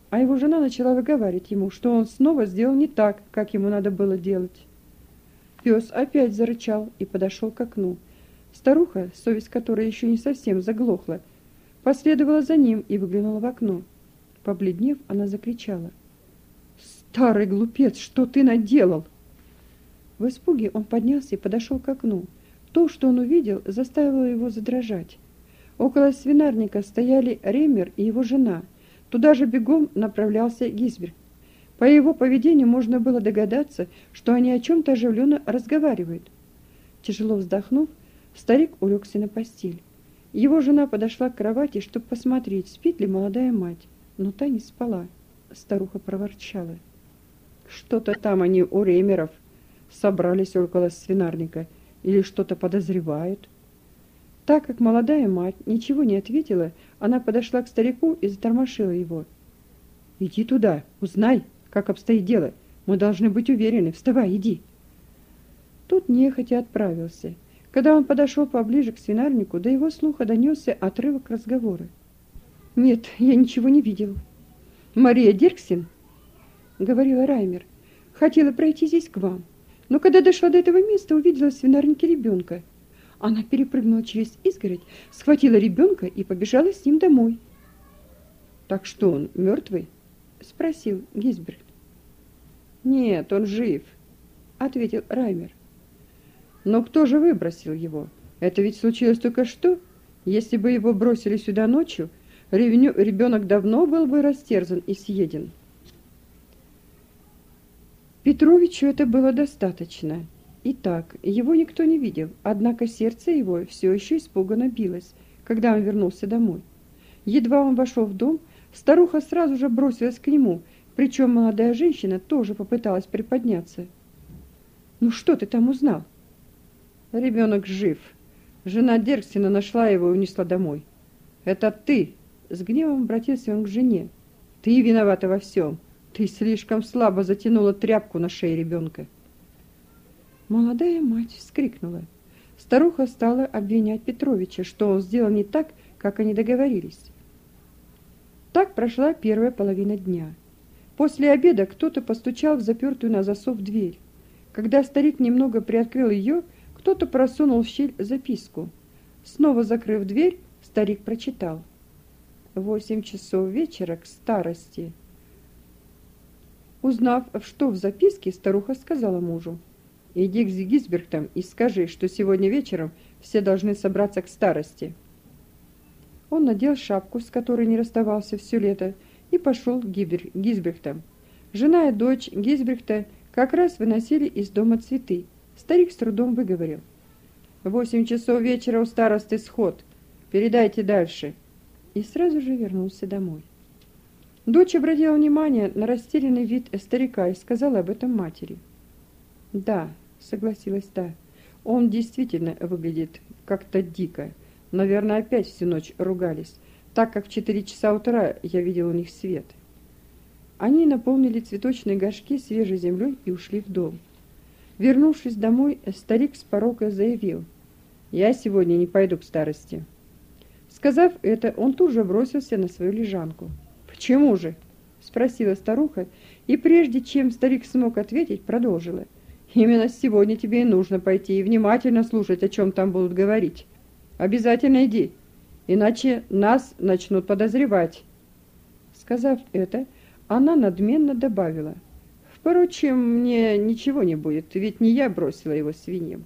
а его жена начала выговаривать ему, что он снова сделал не так, как ему надо было делать. Пес опять зарычал и подошел к окну. Старуха, совесть которой еще не совсем заглохла, последовала за ним и выглянула в окно. Побледнев, она закричала: «Старый глупец, что ты наделал?» В испуге он поднялся и подошел к окну. То, что он увидел, заставило его задрожать. Около свинарника стояли Ремер и его жена. Туда же бегом направлялся Гизберг. По его поведению можно было догадаться, что они о чем-то оживленно разговаривают. Тяжело вздохнув, старик улегся на постель. Его жена подошла к кровати, чтобы посмотреть, спит ли молодая мать, но та не спала. Старуха проворчала: «Что-то там они у Ремеров собрались около свинарника или что-то подозревают». Так как молодая мать ничего не ответила, она подошла к старику и затормошила его. «Иди туда, узнай, как обстоит дело. Мы должны быть уверены. Вставай, иди». Тут нехотя отправился. Когда он подошел поближе к свинарнику, до его слуха донесся отрывок разговора. «Нет, я ничего не видел. Мария Дирксен, — говорила Раймер, — хотела пройти здесь к вам, но когда дошла до этого места, увидела в свинарнике ребенка. Она перепрыгнула через изгородь, схватила ребенка и побежала с ним домой». «Так что он, мертвый?» — спросил Гизберг. «Нет, он жив», — ответил Раймер. «Но кто же выбросил его? Это ведь случилось только что. Если бы его бросили сюда ночью, ребенок давно был бы растерзан и съеден». Петровичу это было достаточно. Итак, его никто не видел, однако сердце его все еще испуганно билось, когда он вернулся домой. Едва он вошел в дом, старуха сразу же бросилась к нему, причем молодая женщина тоже попыталась приподняться. «Ну что ты там узнал?» «Ребенок жив. Жена Дирксена нашла его и унесла домой». «Это ты!» — с гневом обратился он к жене. «Ты виновата во всем. Ты слишком слабо затянула тряпку на шее ребенка». Молодая мать вскрикнула. Старуха стала обвинять Петровича, что он сделал не так, как они договорились. Так прошла первая половина дня. После обеда кто-то постучал в запертую на засов дверь. Когда старик немного приоткрыл ее, кто-то просунул в щель записку. Снова закрыв дверь, старик прочитал: 8 часов вечера к старости. Узнав, что в записке, старуха сказала мужу: «Иди к Гизбергтам и скажи, что сегодня вечером все должны собраться к старости». Он надел шапку, с которой не расставался все лето, и пошел к Гизбергтам. Жена и дочь Гизбергта как раз выносили из дома цветы. Старик с трудом выговорил: 8 часов вечера у старосты сход. Передайте дальше. И сразу же вернулся домой. Дочь обратила внимание на растерянный вид старика и сказала об этом матери. «Да», — согласилась та, — «он действительно выглядит как-то дико. Наверное, опять всю ночь ругались, так как в 4 часа утра я видел у них свет». Они наполнили цветочные горшки свежей землей и ушли в дом. Вернувшись домой, старик с порога заявил: «Я сегодня не пойду к старости». Сказав это, он тут же бросился на свою лежанку. «Почему же?» — спросила старуха, и прежде чем старик смог ответить, продолжила: «Именно сегодня тебе и нужно пойти и внимательно слушать, о чем там будут говорить. Обязательно иди, иначе нас начнут подозревать». Сказав это, она надменно добавила: «Впрочем, мне ничего не будет, ведь не я бросила его свиньям».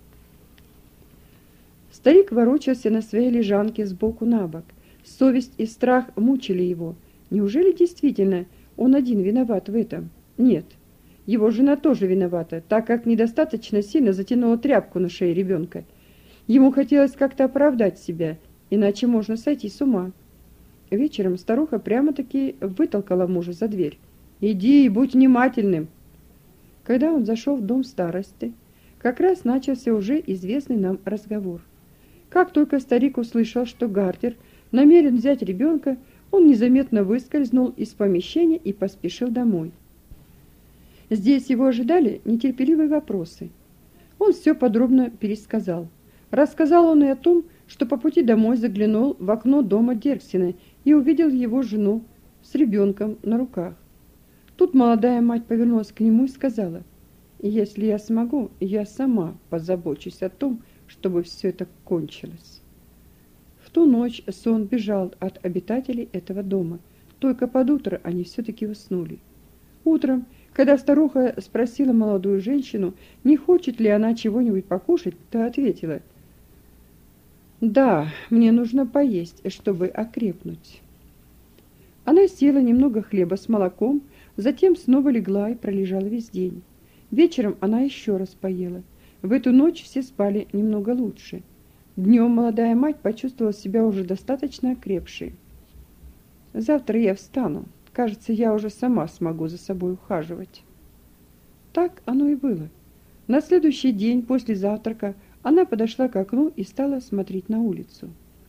Старик ворочался на своей лежанке сбоку на бок. Совесть и страх мучили его. Неужели действительно он один виноват в этом? Нет. Его жена тоже виновата, так как недостаточно сильно затянула тряпку на шее ребенка. Ему хотелось как-то оправдать себя, иначе можно сойти с ума. Вечером старуха прямо-таки вытолкала мужа за дверь. «Иди и будь внимательным». Когда он зашел в дом старосты, как раз начался уже известный нам разговор. Как только старик услышал, что Гардер намерен взять ребенка, он незаметно выскользнул из помещения и поспешил домой. Здесь его ожидали нетерпеливые вопросы. Он все подробно пересказал. Рассказал он и о том, что по пути домой заглянул в окно дома Дирксена и увидел его жену, с ребенком на руках. Тут молодая мать повернулась к нему и сказала: «Если я смогу, я сама позабочусь о том, чтобы все это кончилось». В ту ночь сон бежал от обитателей этого дома. Только под утро они все-таки уснули. Утром, когда старуха спросила молодую женщину, не хочет ли она чего-нибудь покушать, та ответила: «Да, мне нужно поесть, чтобы окрепнуть». Она съела немного хлеба с молоком, затем снова легла и пролежала весь день. Вечером она еще раз поела. В эту ночь все спали немного лучше. Днем молодая мать почувствовала себя уже достаточно окрепшей. «Завтра я встану. Кажется, я уже сама смогу за собой ухаживать». Так оно и было. На следующий день после завтрака она подошла к окну и стала смотреть на улицу.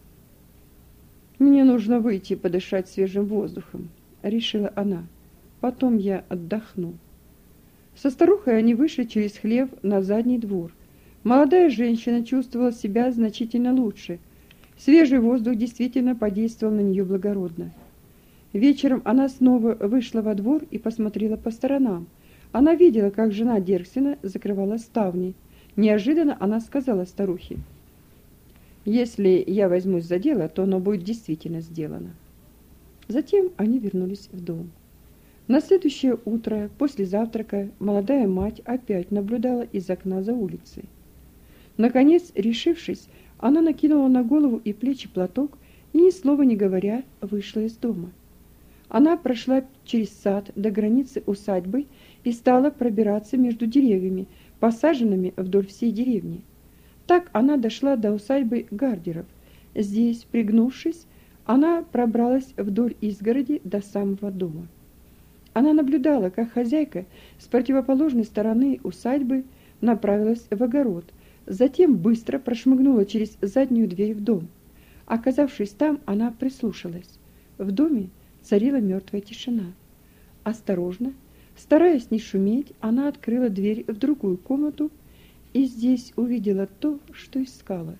«Мне нужно выйти подышать свежим воздухом», — решила она. «Потом я отдохну». Со старухой они вышли через хлев на задний двор. Молодая женщина чувствовала себя значительно лучше. Свежий воздух действительно подействовал на нее благородно. Вечером она снова вышла во двор и посмотрела по сторонам. Она видела, как жена Дерксена закрывала ставни. Неожиданно она сказала старухе: «Если я возьмусь за дело, то оно будет действительно сделано». Затем они вернулись в дом. На следующее утро, после завтрака, молодая мать опять наблюдала из окна за улицей. Наконец, решившись, она накинула на голову и плечи платок и, ни слова не говоря, вышла из дома. Она прошла через сад до границы усадьбы и стала пробираться между деревьями, посаженными вдоль всей деревни. Так она дошла до усадьбы Гардеров. Здесь, пригнувшись, она пробралась вдоль изгороди до самого дома. Она наблюдала, как хозяйка с противоположной стороны усадьбы направилась в огород, затем быстро прошмыгнула через заднюю дверь в дом. Оказавшись там, она прислушалась. В доме царила мертвая тишина. Осторожно, стараясь не шуметь, она открыла дверь в другую комнату и здесь увидела то, что искала.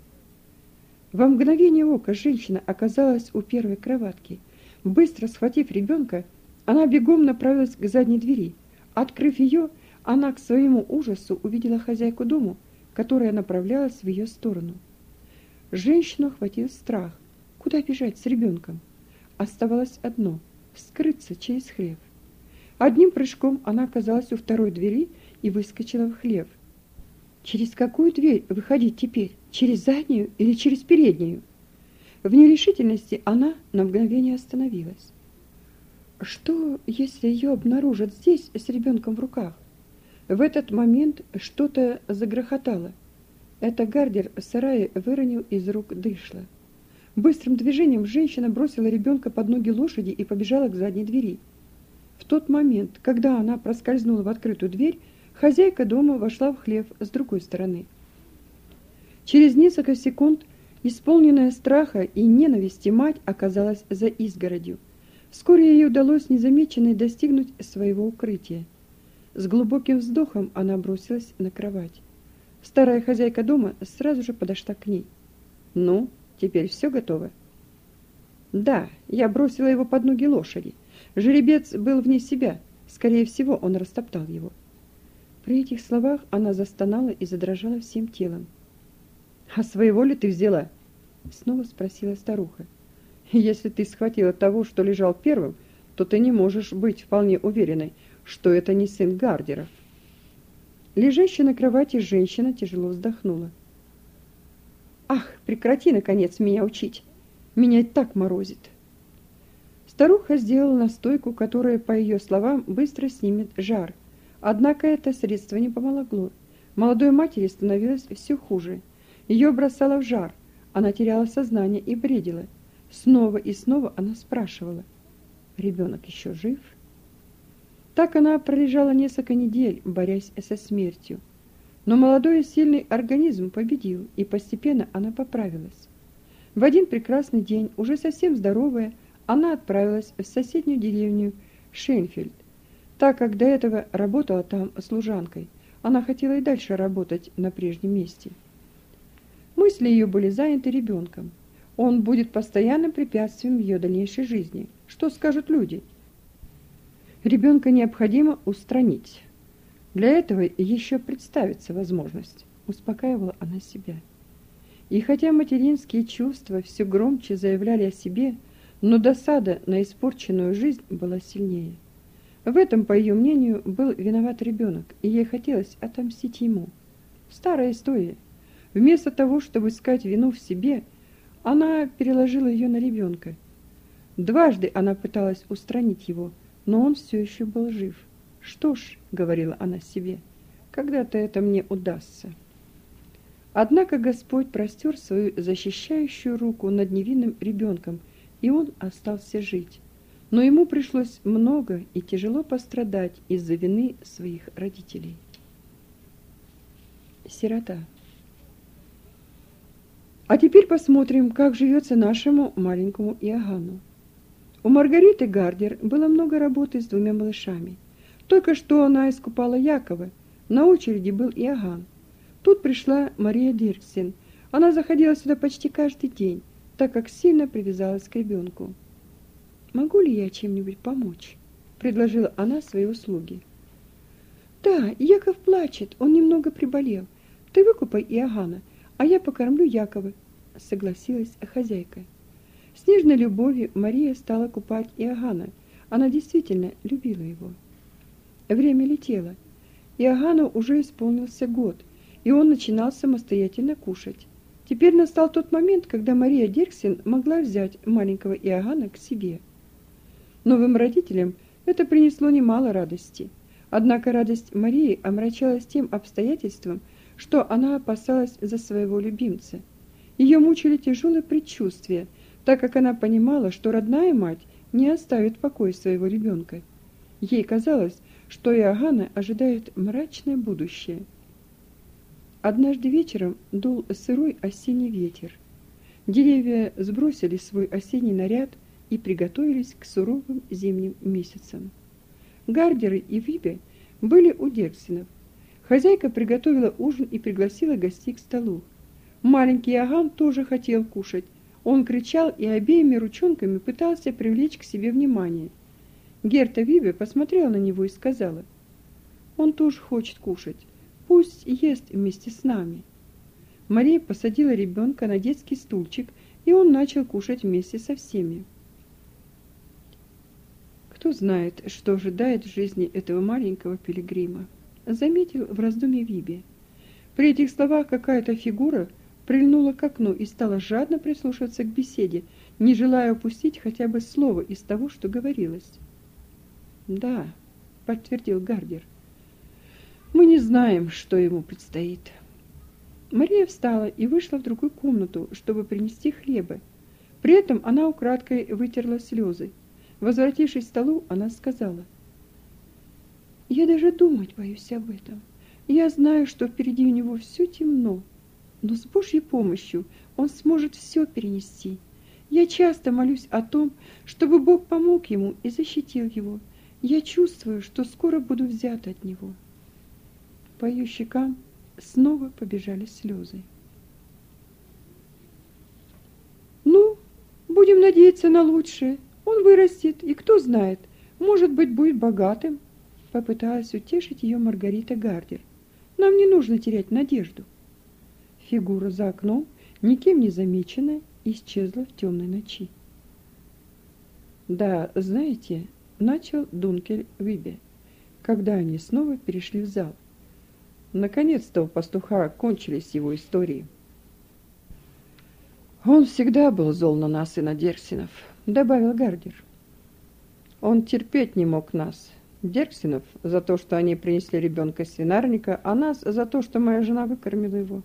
Во мгновение ока женщина оказалась у первой кроватки. Быстро схватив ребенка, она бегом направилась к задней двери. Открыв ее, она к своему ужасу увидела хозяйку дома, которая направлялась в ее сторону. Женщину охватил страх. Куда бежать с ребенком? Оставалось одно — скрыться через хлев. Одним прыжком она оказалась у второй двери и выскочила в хлев. Через какую дверь выходить теперь? Через заднюю или через переднюю? В нерешительности она на мгновение остановилась. Что, если ее обнаружат здесь с ребенком в руках? В этот момент что-то загрохотало. Это Гардер в сарае выронил из рук дышло. Быстрым движением женщина бросила ребенка под ноги лошади и побежала к задней двери. В тот момент, когда она проскользнула в открытую дверь, хозяйка дома вошла в хлев с другой стороны. Через несколько секунд исполненная страха и ненависти мать оказалась за изгородью. Вскоре ей удалось незамеченной достигнуть своего укрытия. С глубоким вздохом она бросилась на кровать. Старая хозяйка дома сразу же подошла к ней. «Ну, теперь все готово?» «Да, я бросила его под ноги лошади. Жеребец был вне себя. Скорее всего, он растоптал его». При этих словах она застонала и задрожала всем телом. «А своего ли ты взяла?» Снова спросила старуха. «Если ты схватила того, что лежал первым, то ты не можешь быть вполне уверенной, что это не сын Гардеров». Лежащая на кровати женщина тяжело вздохнула. «Ах, прекрати, наконец, меня учить! Меня и так морозит!» Старуха сделала настойку, которая, по ее словам, быстро снимет жар. Однако это средство не помогло. Молодой матери становилось все хуже. Ее бросало в жар, она теряла сознание и бредила. Снова и снова она спрашивала: «Ребенок еще жив?» Так она пролежала несколько недель, борясь со смертью. Но молодой и сильный организм победил, и постепенно она поправилась. В один прекрасный день, уже совсем здоровая, она отправилась в соседнюю деревню Шейнфельд. Так как до этого работала там служанкой, она хотела и дальше работать на прежнем месте. Мысли ее были заняты ребенком. Он будет постоянным препятствием в ее дальнейшей жизни. Что скажут люди? Ребенка необходимо устранить. Для этого еще представится возможность, успокаивала она себя. И хотя материнские чувства все громче заявляли о себе, но досада на испорченную жизнь была сильнее. В этом, по ее мнению, был виноват ребенок, и ей хотелось отомстить ему. Старая история. Вместо того, чтобы искать вину в себе, она переложила ее на ребенка. Дважды она пыталась устранить его, но он все еще был жив. «Что ж», — говорила она себе, — «когда-то это мне удастся». Однако Господь простер свою защищающую руку над невинным ребенком, и он остался жить. Но ему пришлось много и тяжело пострадать из-за вины своих родителей. Сирота. А теперь посмотрим, как живется нашему маленькому Иоганну. У Маргариты Гардер было много работы с двумя малышами. Только что она искупала Якова, на очереди был Иоганн. Тут пришла Мария Дирксен. Она заходила сюда почти каждый день, так как сильно привязалась к ребенку. «Могу ли я чем-нибудь помочь?» – предложила она свои услуги. «Да, Яков плачет, он немного приболел. Ты выкупай Иоганна, а я покормлю Якова», – согласилась хозяйка. С нежной любовью Мария стала купать Иоганна. Она действительно любила его. Время летело. Иоганну уже исполнился год, и он начинал самостоятельно кушать. Теперь настал тот момент, когда Мария Дирксен могла взять маленького Иоганна к себе. Новым родителям это принесло немало радости. Однако радость Марии омрачалась тем обстоятельством, что она опасалась за своего любимца. Ее мучили тяжелые предчувствия, так как она понимала, что родная мать не оставит в покое своего ребенка. Ей казалось, что Иоганна ожидает мрачное будущее. Однажды вечером дул сырой осенний ветер. Деревья сбросили свой осенний наряд и приготовились к суровым зимним месяцам. Гардеры и Вибе были у Дирксенов. Хозяйка приготовила ужин и пригласила гостей к столу. Маленький Иоганн тоже хотел кушать. Он кричал и обеими ручонками пытался привлечь к себе внимание. Герта Вибе посмотрела на него и сказала: «Он тоже хочет кушать. Пусть ест вместе с нами». Мария посадила ребенка на детский стульчик, и он начал кушать вместе со всеми. «Кто знает, что ожидает в жизни этого маленького пилигрима», заметил в раздумье Вибе. При этих словах какая-то фигура прильнула к окну и стала жадно прислушиваться к беседе, не желая упустить хотя бы слово из того, что говорилось. «Да», — подтвердил Гардер, — «мы не знаем, что ему предстоит». Мария встала и вышла в другую комнату, чтобы принести хлеба. При этом она украдкой вытерла слезы. Возвратившись к столу, она сказала: «Я даже думать боюсь об этом. Я знаю, что впереди у него все темно, но с Божьей помощью он сможет все перенести. Я часто молюсь о том, чтобы Бог помог ему и защитил его. Я чувствую, что скоро буду взята от него». По ее щекам снова побежали слезы. «Ну, будем надеяться на лучшее. Он вырастет, и кто знает, может быть, будет богатым», — попыталась утешить ее Маргарита Гардер. «Нам не нужно терять надежду». Фигура за окном, никем не замеченная, исчезла в темной ночи. «Да, знаете», — начал Дункель Вибе, когда они снова перешли в зал. «Наконец-то у пастуха кончились его истории. Он всегда был зол на нас и на Дирксенов», — добавил Гардер. «Он терпеть не мог нас, Дирксенов, за то, что они принесли ребенка из свинарника, а нас за то, что моя жена выкормила его».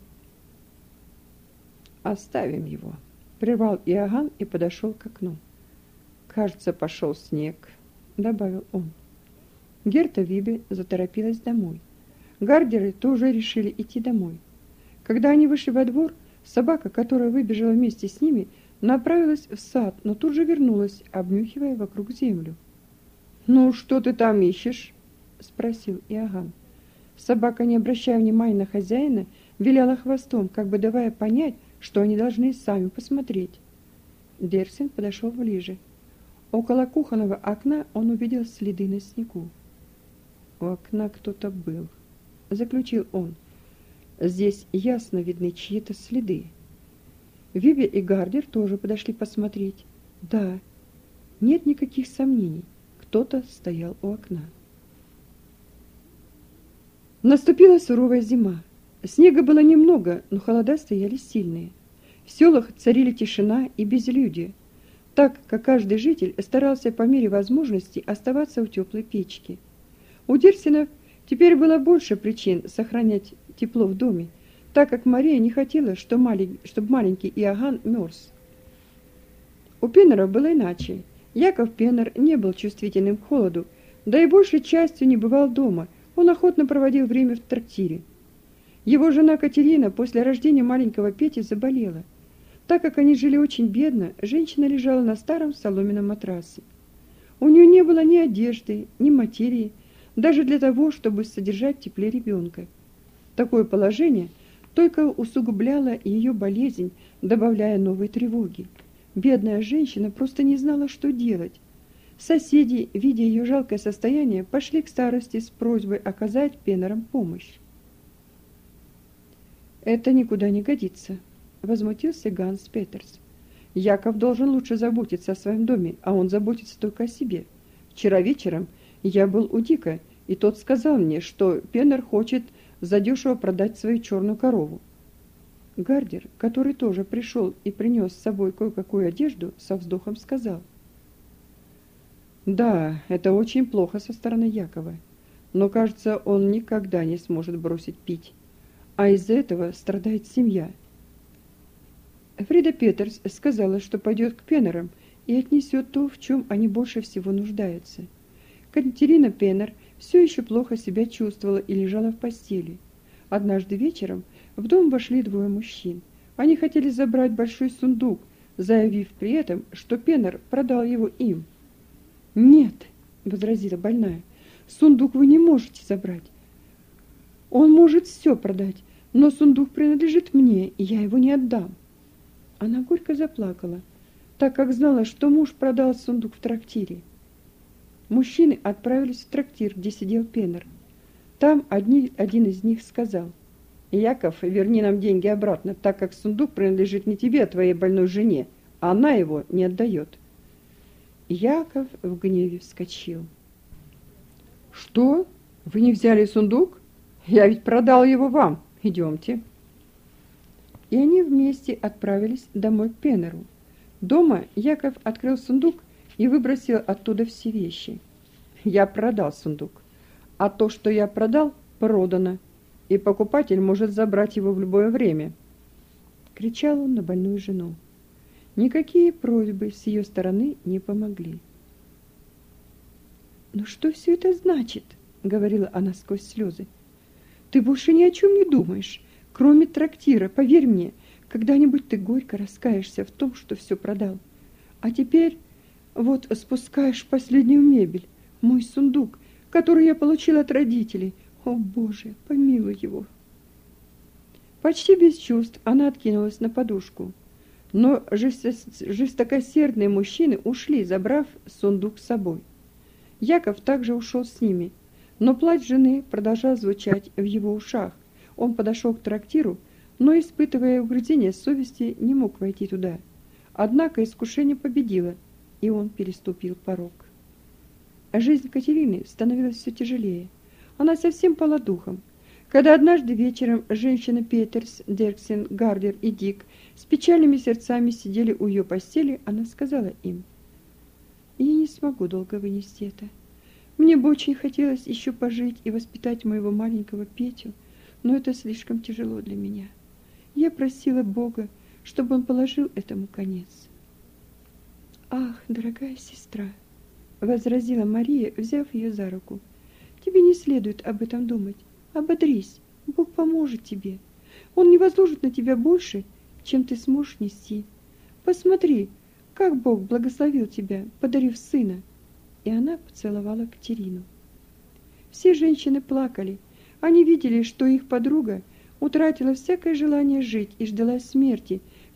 «Оставим его», — прервал Иоганн и подошел к окну. «Кажется, пошел снег», — добавил он. Герта Вибе заторопилась домой. Гардеры тоже решили идти домой. Когда они вышли во двор, собака, которая выбежала вместе с ними, направилась в сад, но тут же вернулась, обнюхивая вокруг землю. «Ну, что ты там ищешь?» — спросил Иоганн. Собака, не обращая внимания на хозяина, виляла хвостом, как бы давая понять, что они должны сами посмотреть. Дерсин подошел ближе. Около кухонного окна он увидел следы на снегу. У окна кто-то был, заключил он. Здесь ясно видны чьи-то следы. Вибе и Гардер тоже подошли посмотреть. Да, нет никаких сомнений, кто-то стоял у окна. Наступила суровая зима. Снега было немного, но холода стояли сильные. В селах царили тишина и безлюдие, так как каждый житель старался по мере возможности оставаться у теплой печки. У Дерсинов теперь было больше причин сохранять тепло в доме, так как Мария не хотела, чтобы маленький Иоганн мерз. У Пеннера было иначе. Яков Пеннер не был чувствительным к холоду, да и большей частью не бывал дома, он охотно проводил время в трактире. Его жена Катерина после рождения маленького Пети заболела. Так как они жили очень бедно, женщина лежала на старом соломенном матрасе. У нее не было ни одежды, ни материи, даже для того, чтобы содержать в тепле ребенка. Такое положение только усугубляло ее болезнь, добавляя новые тревоги. Бедная женщина просто не знала, что делать. Соседи, видя ее жалкое состояние, пошли к старости с просьбой оказать Пеннерам помощь. «Это никуда не годится», — возмутился Ганс Петерс. «Яков должен лучше заботиться о своем доме, а он заботится только о себе. Вчера вечером я был у Дика, и тот сказал мне, что Пеннер хочет задешево продать свою черную корову». Гардер, который тоже пришел и принес с собой кое-какую одежду, со вздохом сказал: «Да, это очень плохо со стороны Якова, но, кажется, он никогда не сможет бросить пить, а из-за этого страдает семья». Фрида Петерс сказала, что пойдет к Пеннерам и отнесет то, в чем они больше всего нуждаются. Катерина Пеннер все еще плохо себя чувствовала и лежала в постели. Однажды вечером в дом вошли двое мужчин. Они хотели забрать большой сундук, заявив при этом, что Пеннер продал его им. «Нет», — возразила больная, — «сундук вы не можете забрать. Он может все продать, но сундук принадлежит мне, и я его не отдам». Она горько заплакала, так как знала, что муж продал сундук в трактире. Мужчины отправились в трактир, где сидел Пеннер. Там один из них сказал: «Яков, верни нам деньги обратно, так как сундук принадлежит не тебе, а твоей больной жене, а она его не отдает». Яков в гневе вскочил. «Что? Вы не взяли сундук? Я ведь продал его вам. Идемте». И они вместе отправились домой к Пеннеру. Дома Яков открыл сундук и выбросил оттуда все вещи. «Я продал сундук, а то, что я продал, продано, и покупатель может забрать его в любое время», — кричал он на больную жену. Никакие просьбы с ее стороны не помогли. «Ну что все это значит?» — говорила она сквозь слезы. «Ты больше ни о чем не думаешь, кроме трактира, поверь мне, когда-нибудь ты горько раскаешься в том, что все продал. А теперь вот спускаешь последнюю мебель, мой сундук, который я получила от родителей. О, Боже, помилуй его!» Почти без чувств она откинулась на подушку. Но жестокосердные мужчины ушли, забрав сундук с собой. Яков также ушел с ними, но плач жены продолжал звучать в его ушах. Он подошел к трактиру, но, испытывая угрызение совести, не мог войти туда. Однако искушение победило, и он переступил порог. Жизнь Катерины становилась все тяжелее. Она совсем пала духом. Когда однажды вечером женщины Петерс, Дерксен, Гардер и Дик с печальными сердцами сидели у ее постели, она сказала им: «Я не смогу долго вынести это. Мне бы очень хотелось еще пожить и воспитать моего маленького Петю, но это слишком тяжело для меня. Я просила Бога, чтобы он положил этому конец». «Ах, дорогая сестра», — возразила Мария, взяв ее за руку, — «тебе не следует об этом думать. Ободрись, Бог поможет тебе. Он не возложит на тебя больше, чем ты сможешь нести. Посмотри, как Бог благословил тебя, подарив сына». И она поцеловала Катерину. Все женщины плакали. Они видели, что их подруга утратила всякое желание жить и ждала смерти,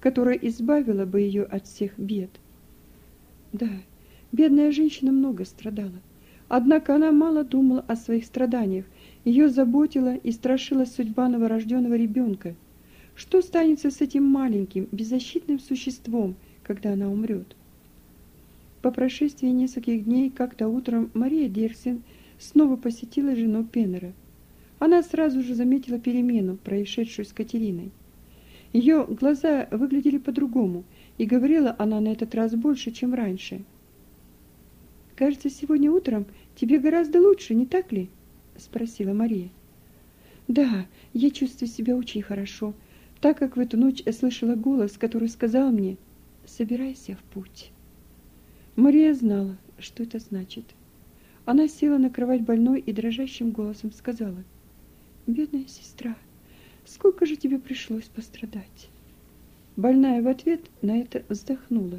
которая избавила бы ее от всех бед. Да, бедная женщина много страдала. Однако она мало думала о своих страданиях. Ее заботила и страшила судьба новорожденного ребенка. Что станется с этим маленьким, беззащитным существом, когда она умрет? По прошествии нескольких дней, как-то утром, Мария Дерсин снова посетила жену Пеннера. Она сразу же заметила перемену, происшедшую с Катериной. Ее глаза выглядели по-другому, и говорила она на этот раз больше, чем раньше. «Кажется, сегодня утром тебе гораздо лучше, не так ли?» — спросила Мария. «Да, я чувствую себя очень хорошо, так как в эту ночь я слышала голос, который сказал мне: собирайся в путь». Мария знала, что это значит. Она села на кровать больной и дрожащим голосом сказала: «Бедная сестра, сколько же тебе пришлось пострадать?» Больная в ответ на это вздохнула.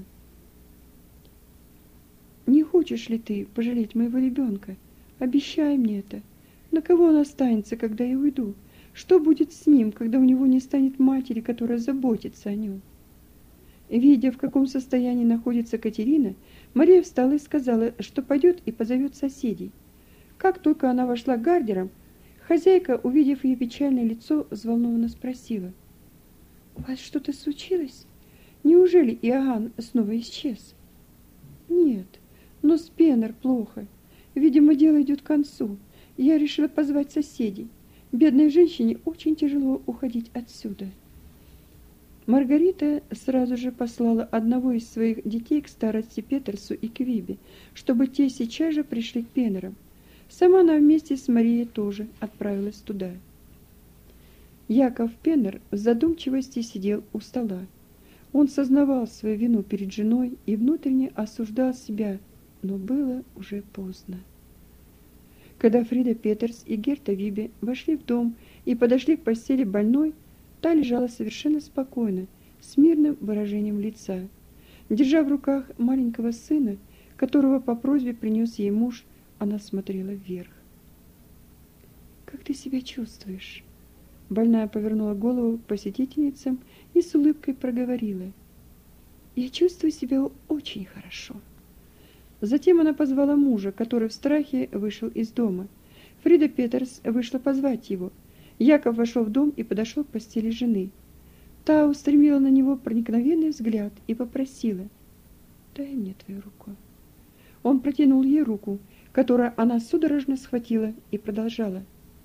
«Не хочешь ли ты пожалеть моего ребенка? Обещай мне это. На кого он останется, когда я уйду? Что будет с ним, когда у него не станет матери, которая заботится о нем?» Видя, в каком состоянии находится Катерина, Мария встала и сказала, что пойдет и позовет соседей. Как только она вошла к Гардерам, хозяйка, увидев ее печальное лицо, взволнованно спросила: «У вас что-то случилось? Неужели Иоганн снова исчез?» «Нет, но с Пеннер плохо. Видимо, дело идет к концу. Я решила позвать соседей. Бедной женщине очень тяжело уходить отсюда». Маргарита сразу же послала одного из своих детей к старости Петерсу и к Вибе, чтобы те сейчас же пришли к Пеннерам. Сама она вместе с Марией тоже отправилась туда. Яков Пеннер в задумчивости сидел у стола. Он сознавал свою вину перед женой и внутренне осуждал себя, но было уже поздно. Когда Фрида Петерс и Герта Вибе вошли в дом и подошли к постели больной, та лежала совершенно спокойно, с мирным выражением лица. Держа в руках маленького сына, которого по просьбе принес ей муж, она смотрела вверх. «Как ты себя чувствуешь?» Больная повернула голову к посетительницам и с улыбкой проговорила: «Я чувствую себя очень хорошо». Затем она позвала мужа, который в страхе вышел из дома. Фрида Петерс вышла позвать его. Яков вошел в дом и подошел к постели жены. Та устремила на него проникновенный взгляд и попросила: «Дай мне твою руку». Он протянул ей руку, которую она судорожно схватила, и продолжала: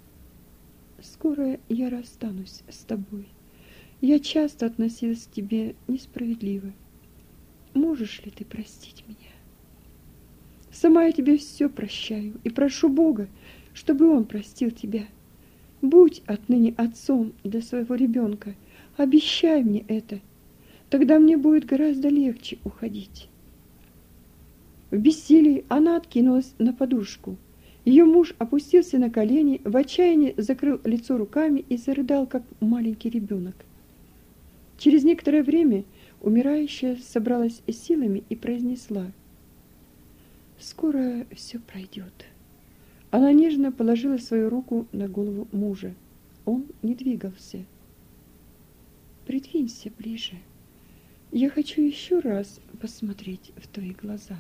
«Скоро я расстанусь с тобой. Я часто относилась к тебе несправедливо. Можешь ли ты простить меня? Сама я тебе все прощаю и прошу Бога, чтобы Он простил тебя. Будь отныне отцом для своего ребенка. Обещай мне это. Тогда мне будет гораздо легче уходить». В бессилии она откинулась на подушку. Ее муж опустился на колени, в отчаянии закрыл лицо руками и зарыдал, как маленький ребенок. Через некоторое время умирающая собралась с силами и произнесла: «Скоро все пройдет». Она нежно положила свою руку на голову мужа. Он не двигался. «Придвинься ближе. Я хочу еще раз посмотреть в твои глаза».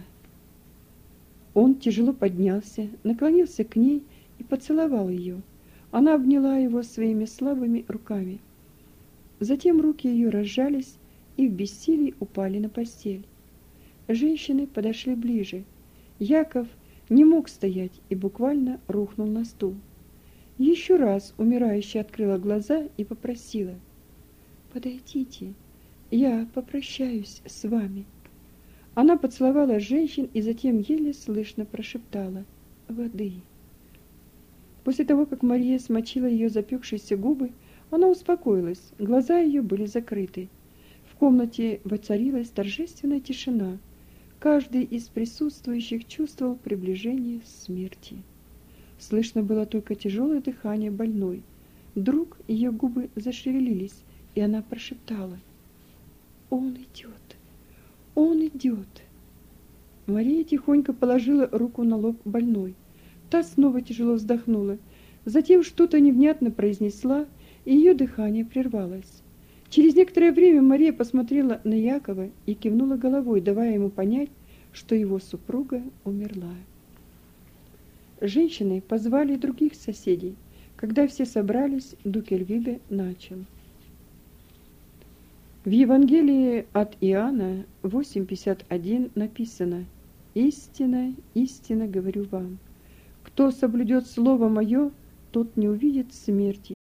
Он тяжело поднялся, наклонился к ней и поцеловал ее. Она обняла его своими слабыми руками. Затем руки ее разжались и в бессилии упали на постель. Женщины подошли ближе. Яков не мог стоять и буквально рухнул на стул. Еще раз умирающая открыла глаза и попросила: «Подойдите, я попрощаюсь с вами». Она поцеловала женщин и затем еле слышно прошептала: «Воды». После того, как Мария смочила ее запекшиеся губы, она успокоилась, глаза ее были закрыты. В комнате воцарилась торжественная тишина. Каждый из присутствующих чувствовал приближение смерти. Слышно было только тяжелое дыхание больной. Вдруг ее губы зашевелились, и она прошептала: «Он идет! Он идет!» Мария тихонько положила руку на лоб больной. Та снова тяжело вздохнула, затем что-то невнятно произнесла, и ее дыхание прервалось. Через некоторое время Мария посмотрела на Якова и кивнула головой, давая ему понять, что его супруга умерла. Женщины позвали других соседей. Когда все собрались, Дукельвиге начал. В Евангелии от Иоанна 8:51 написано: «Истинно, истинно говорю вам, кто соблюдет слово мое, тот не увидит смерти,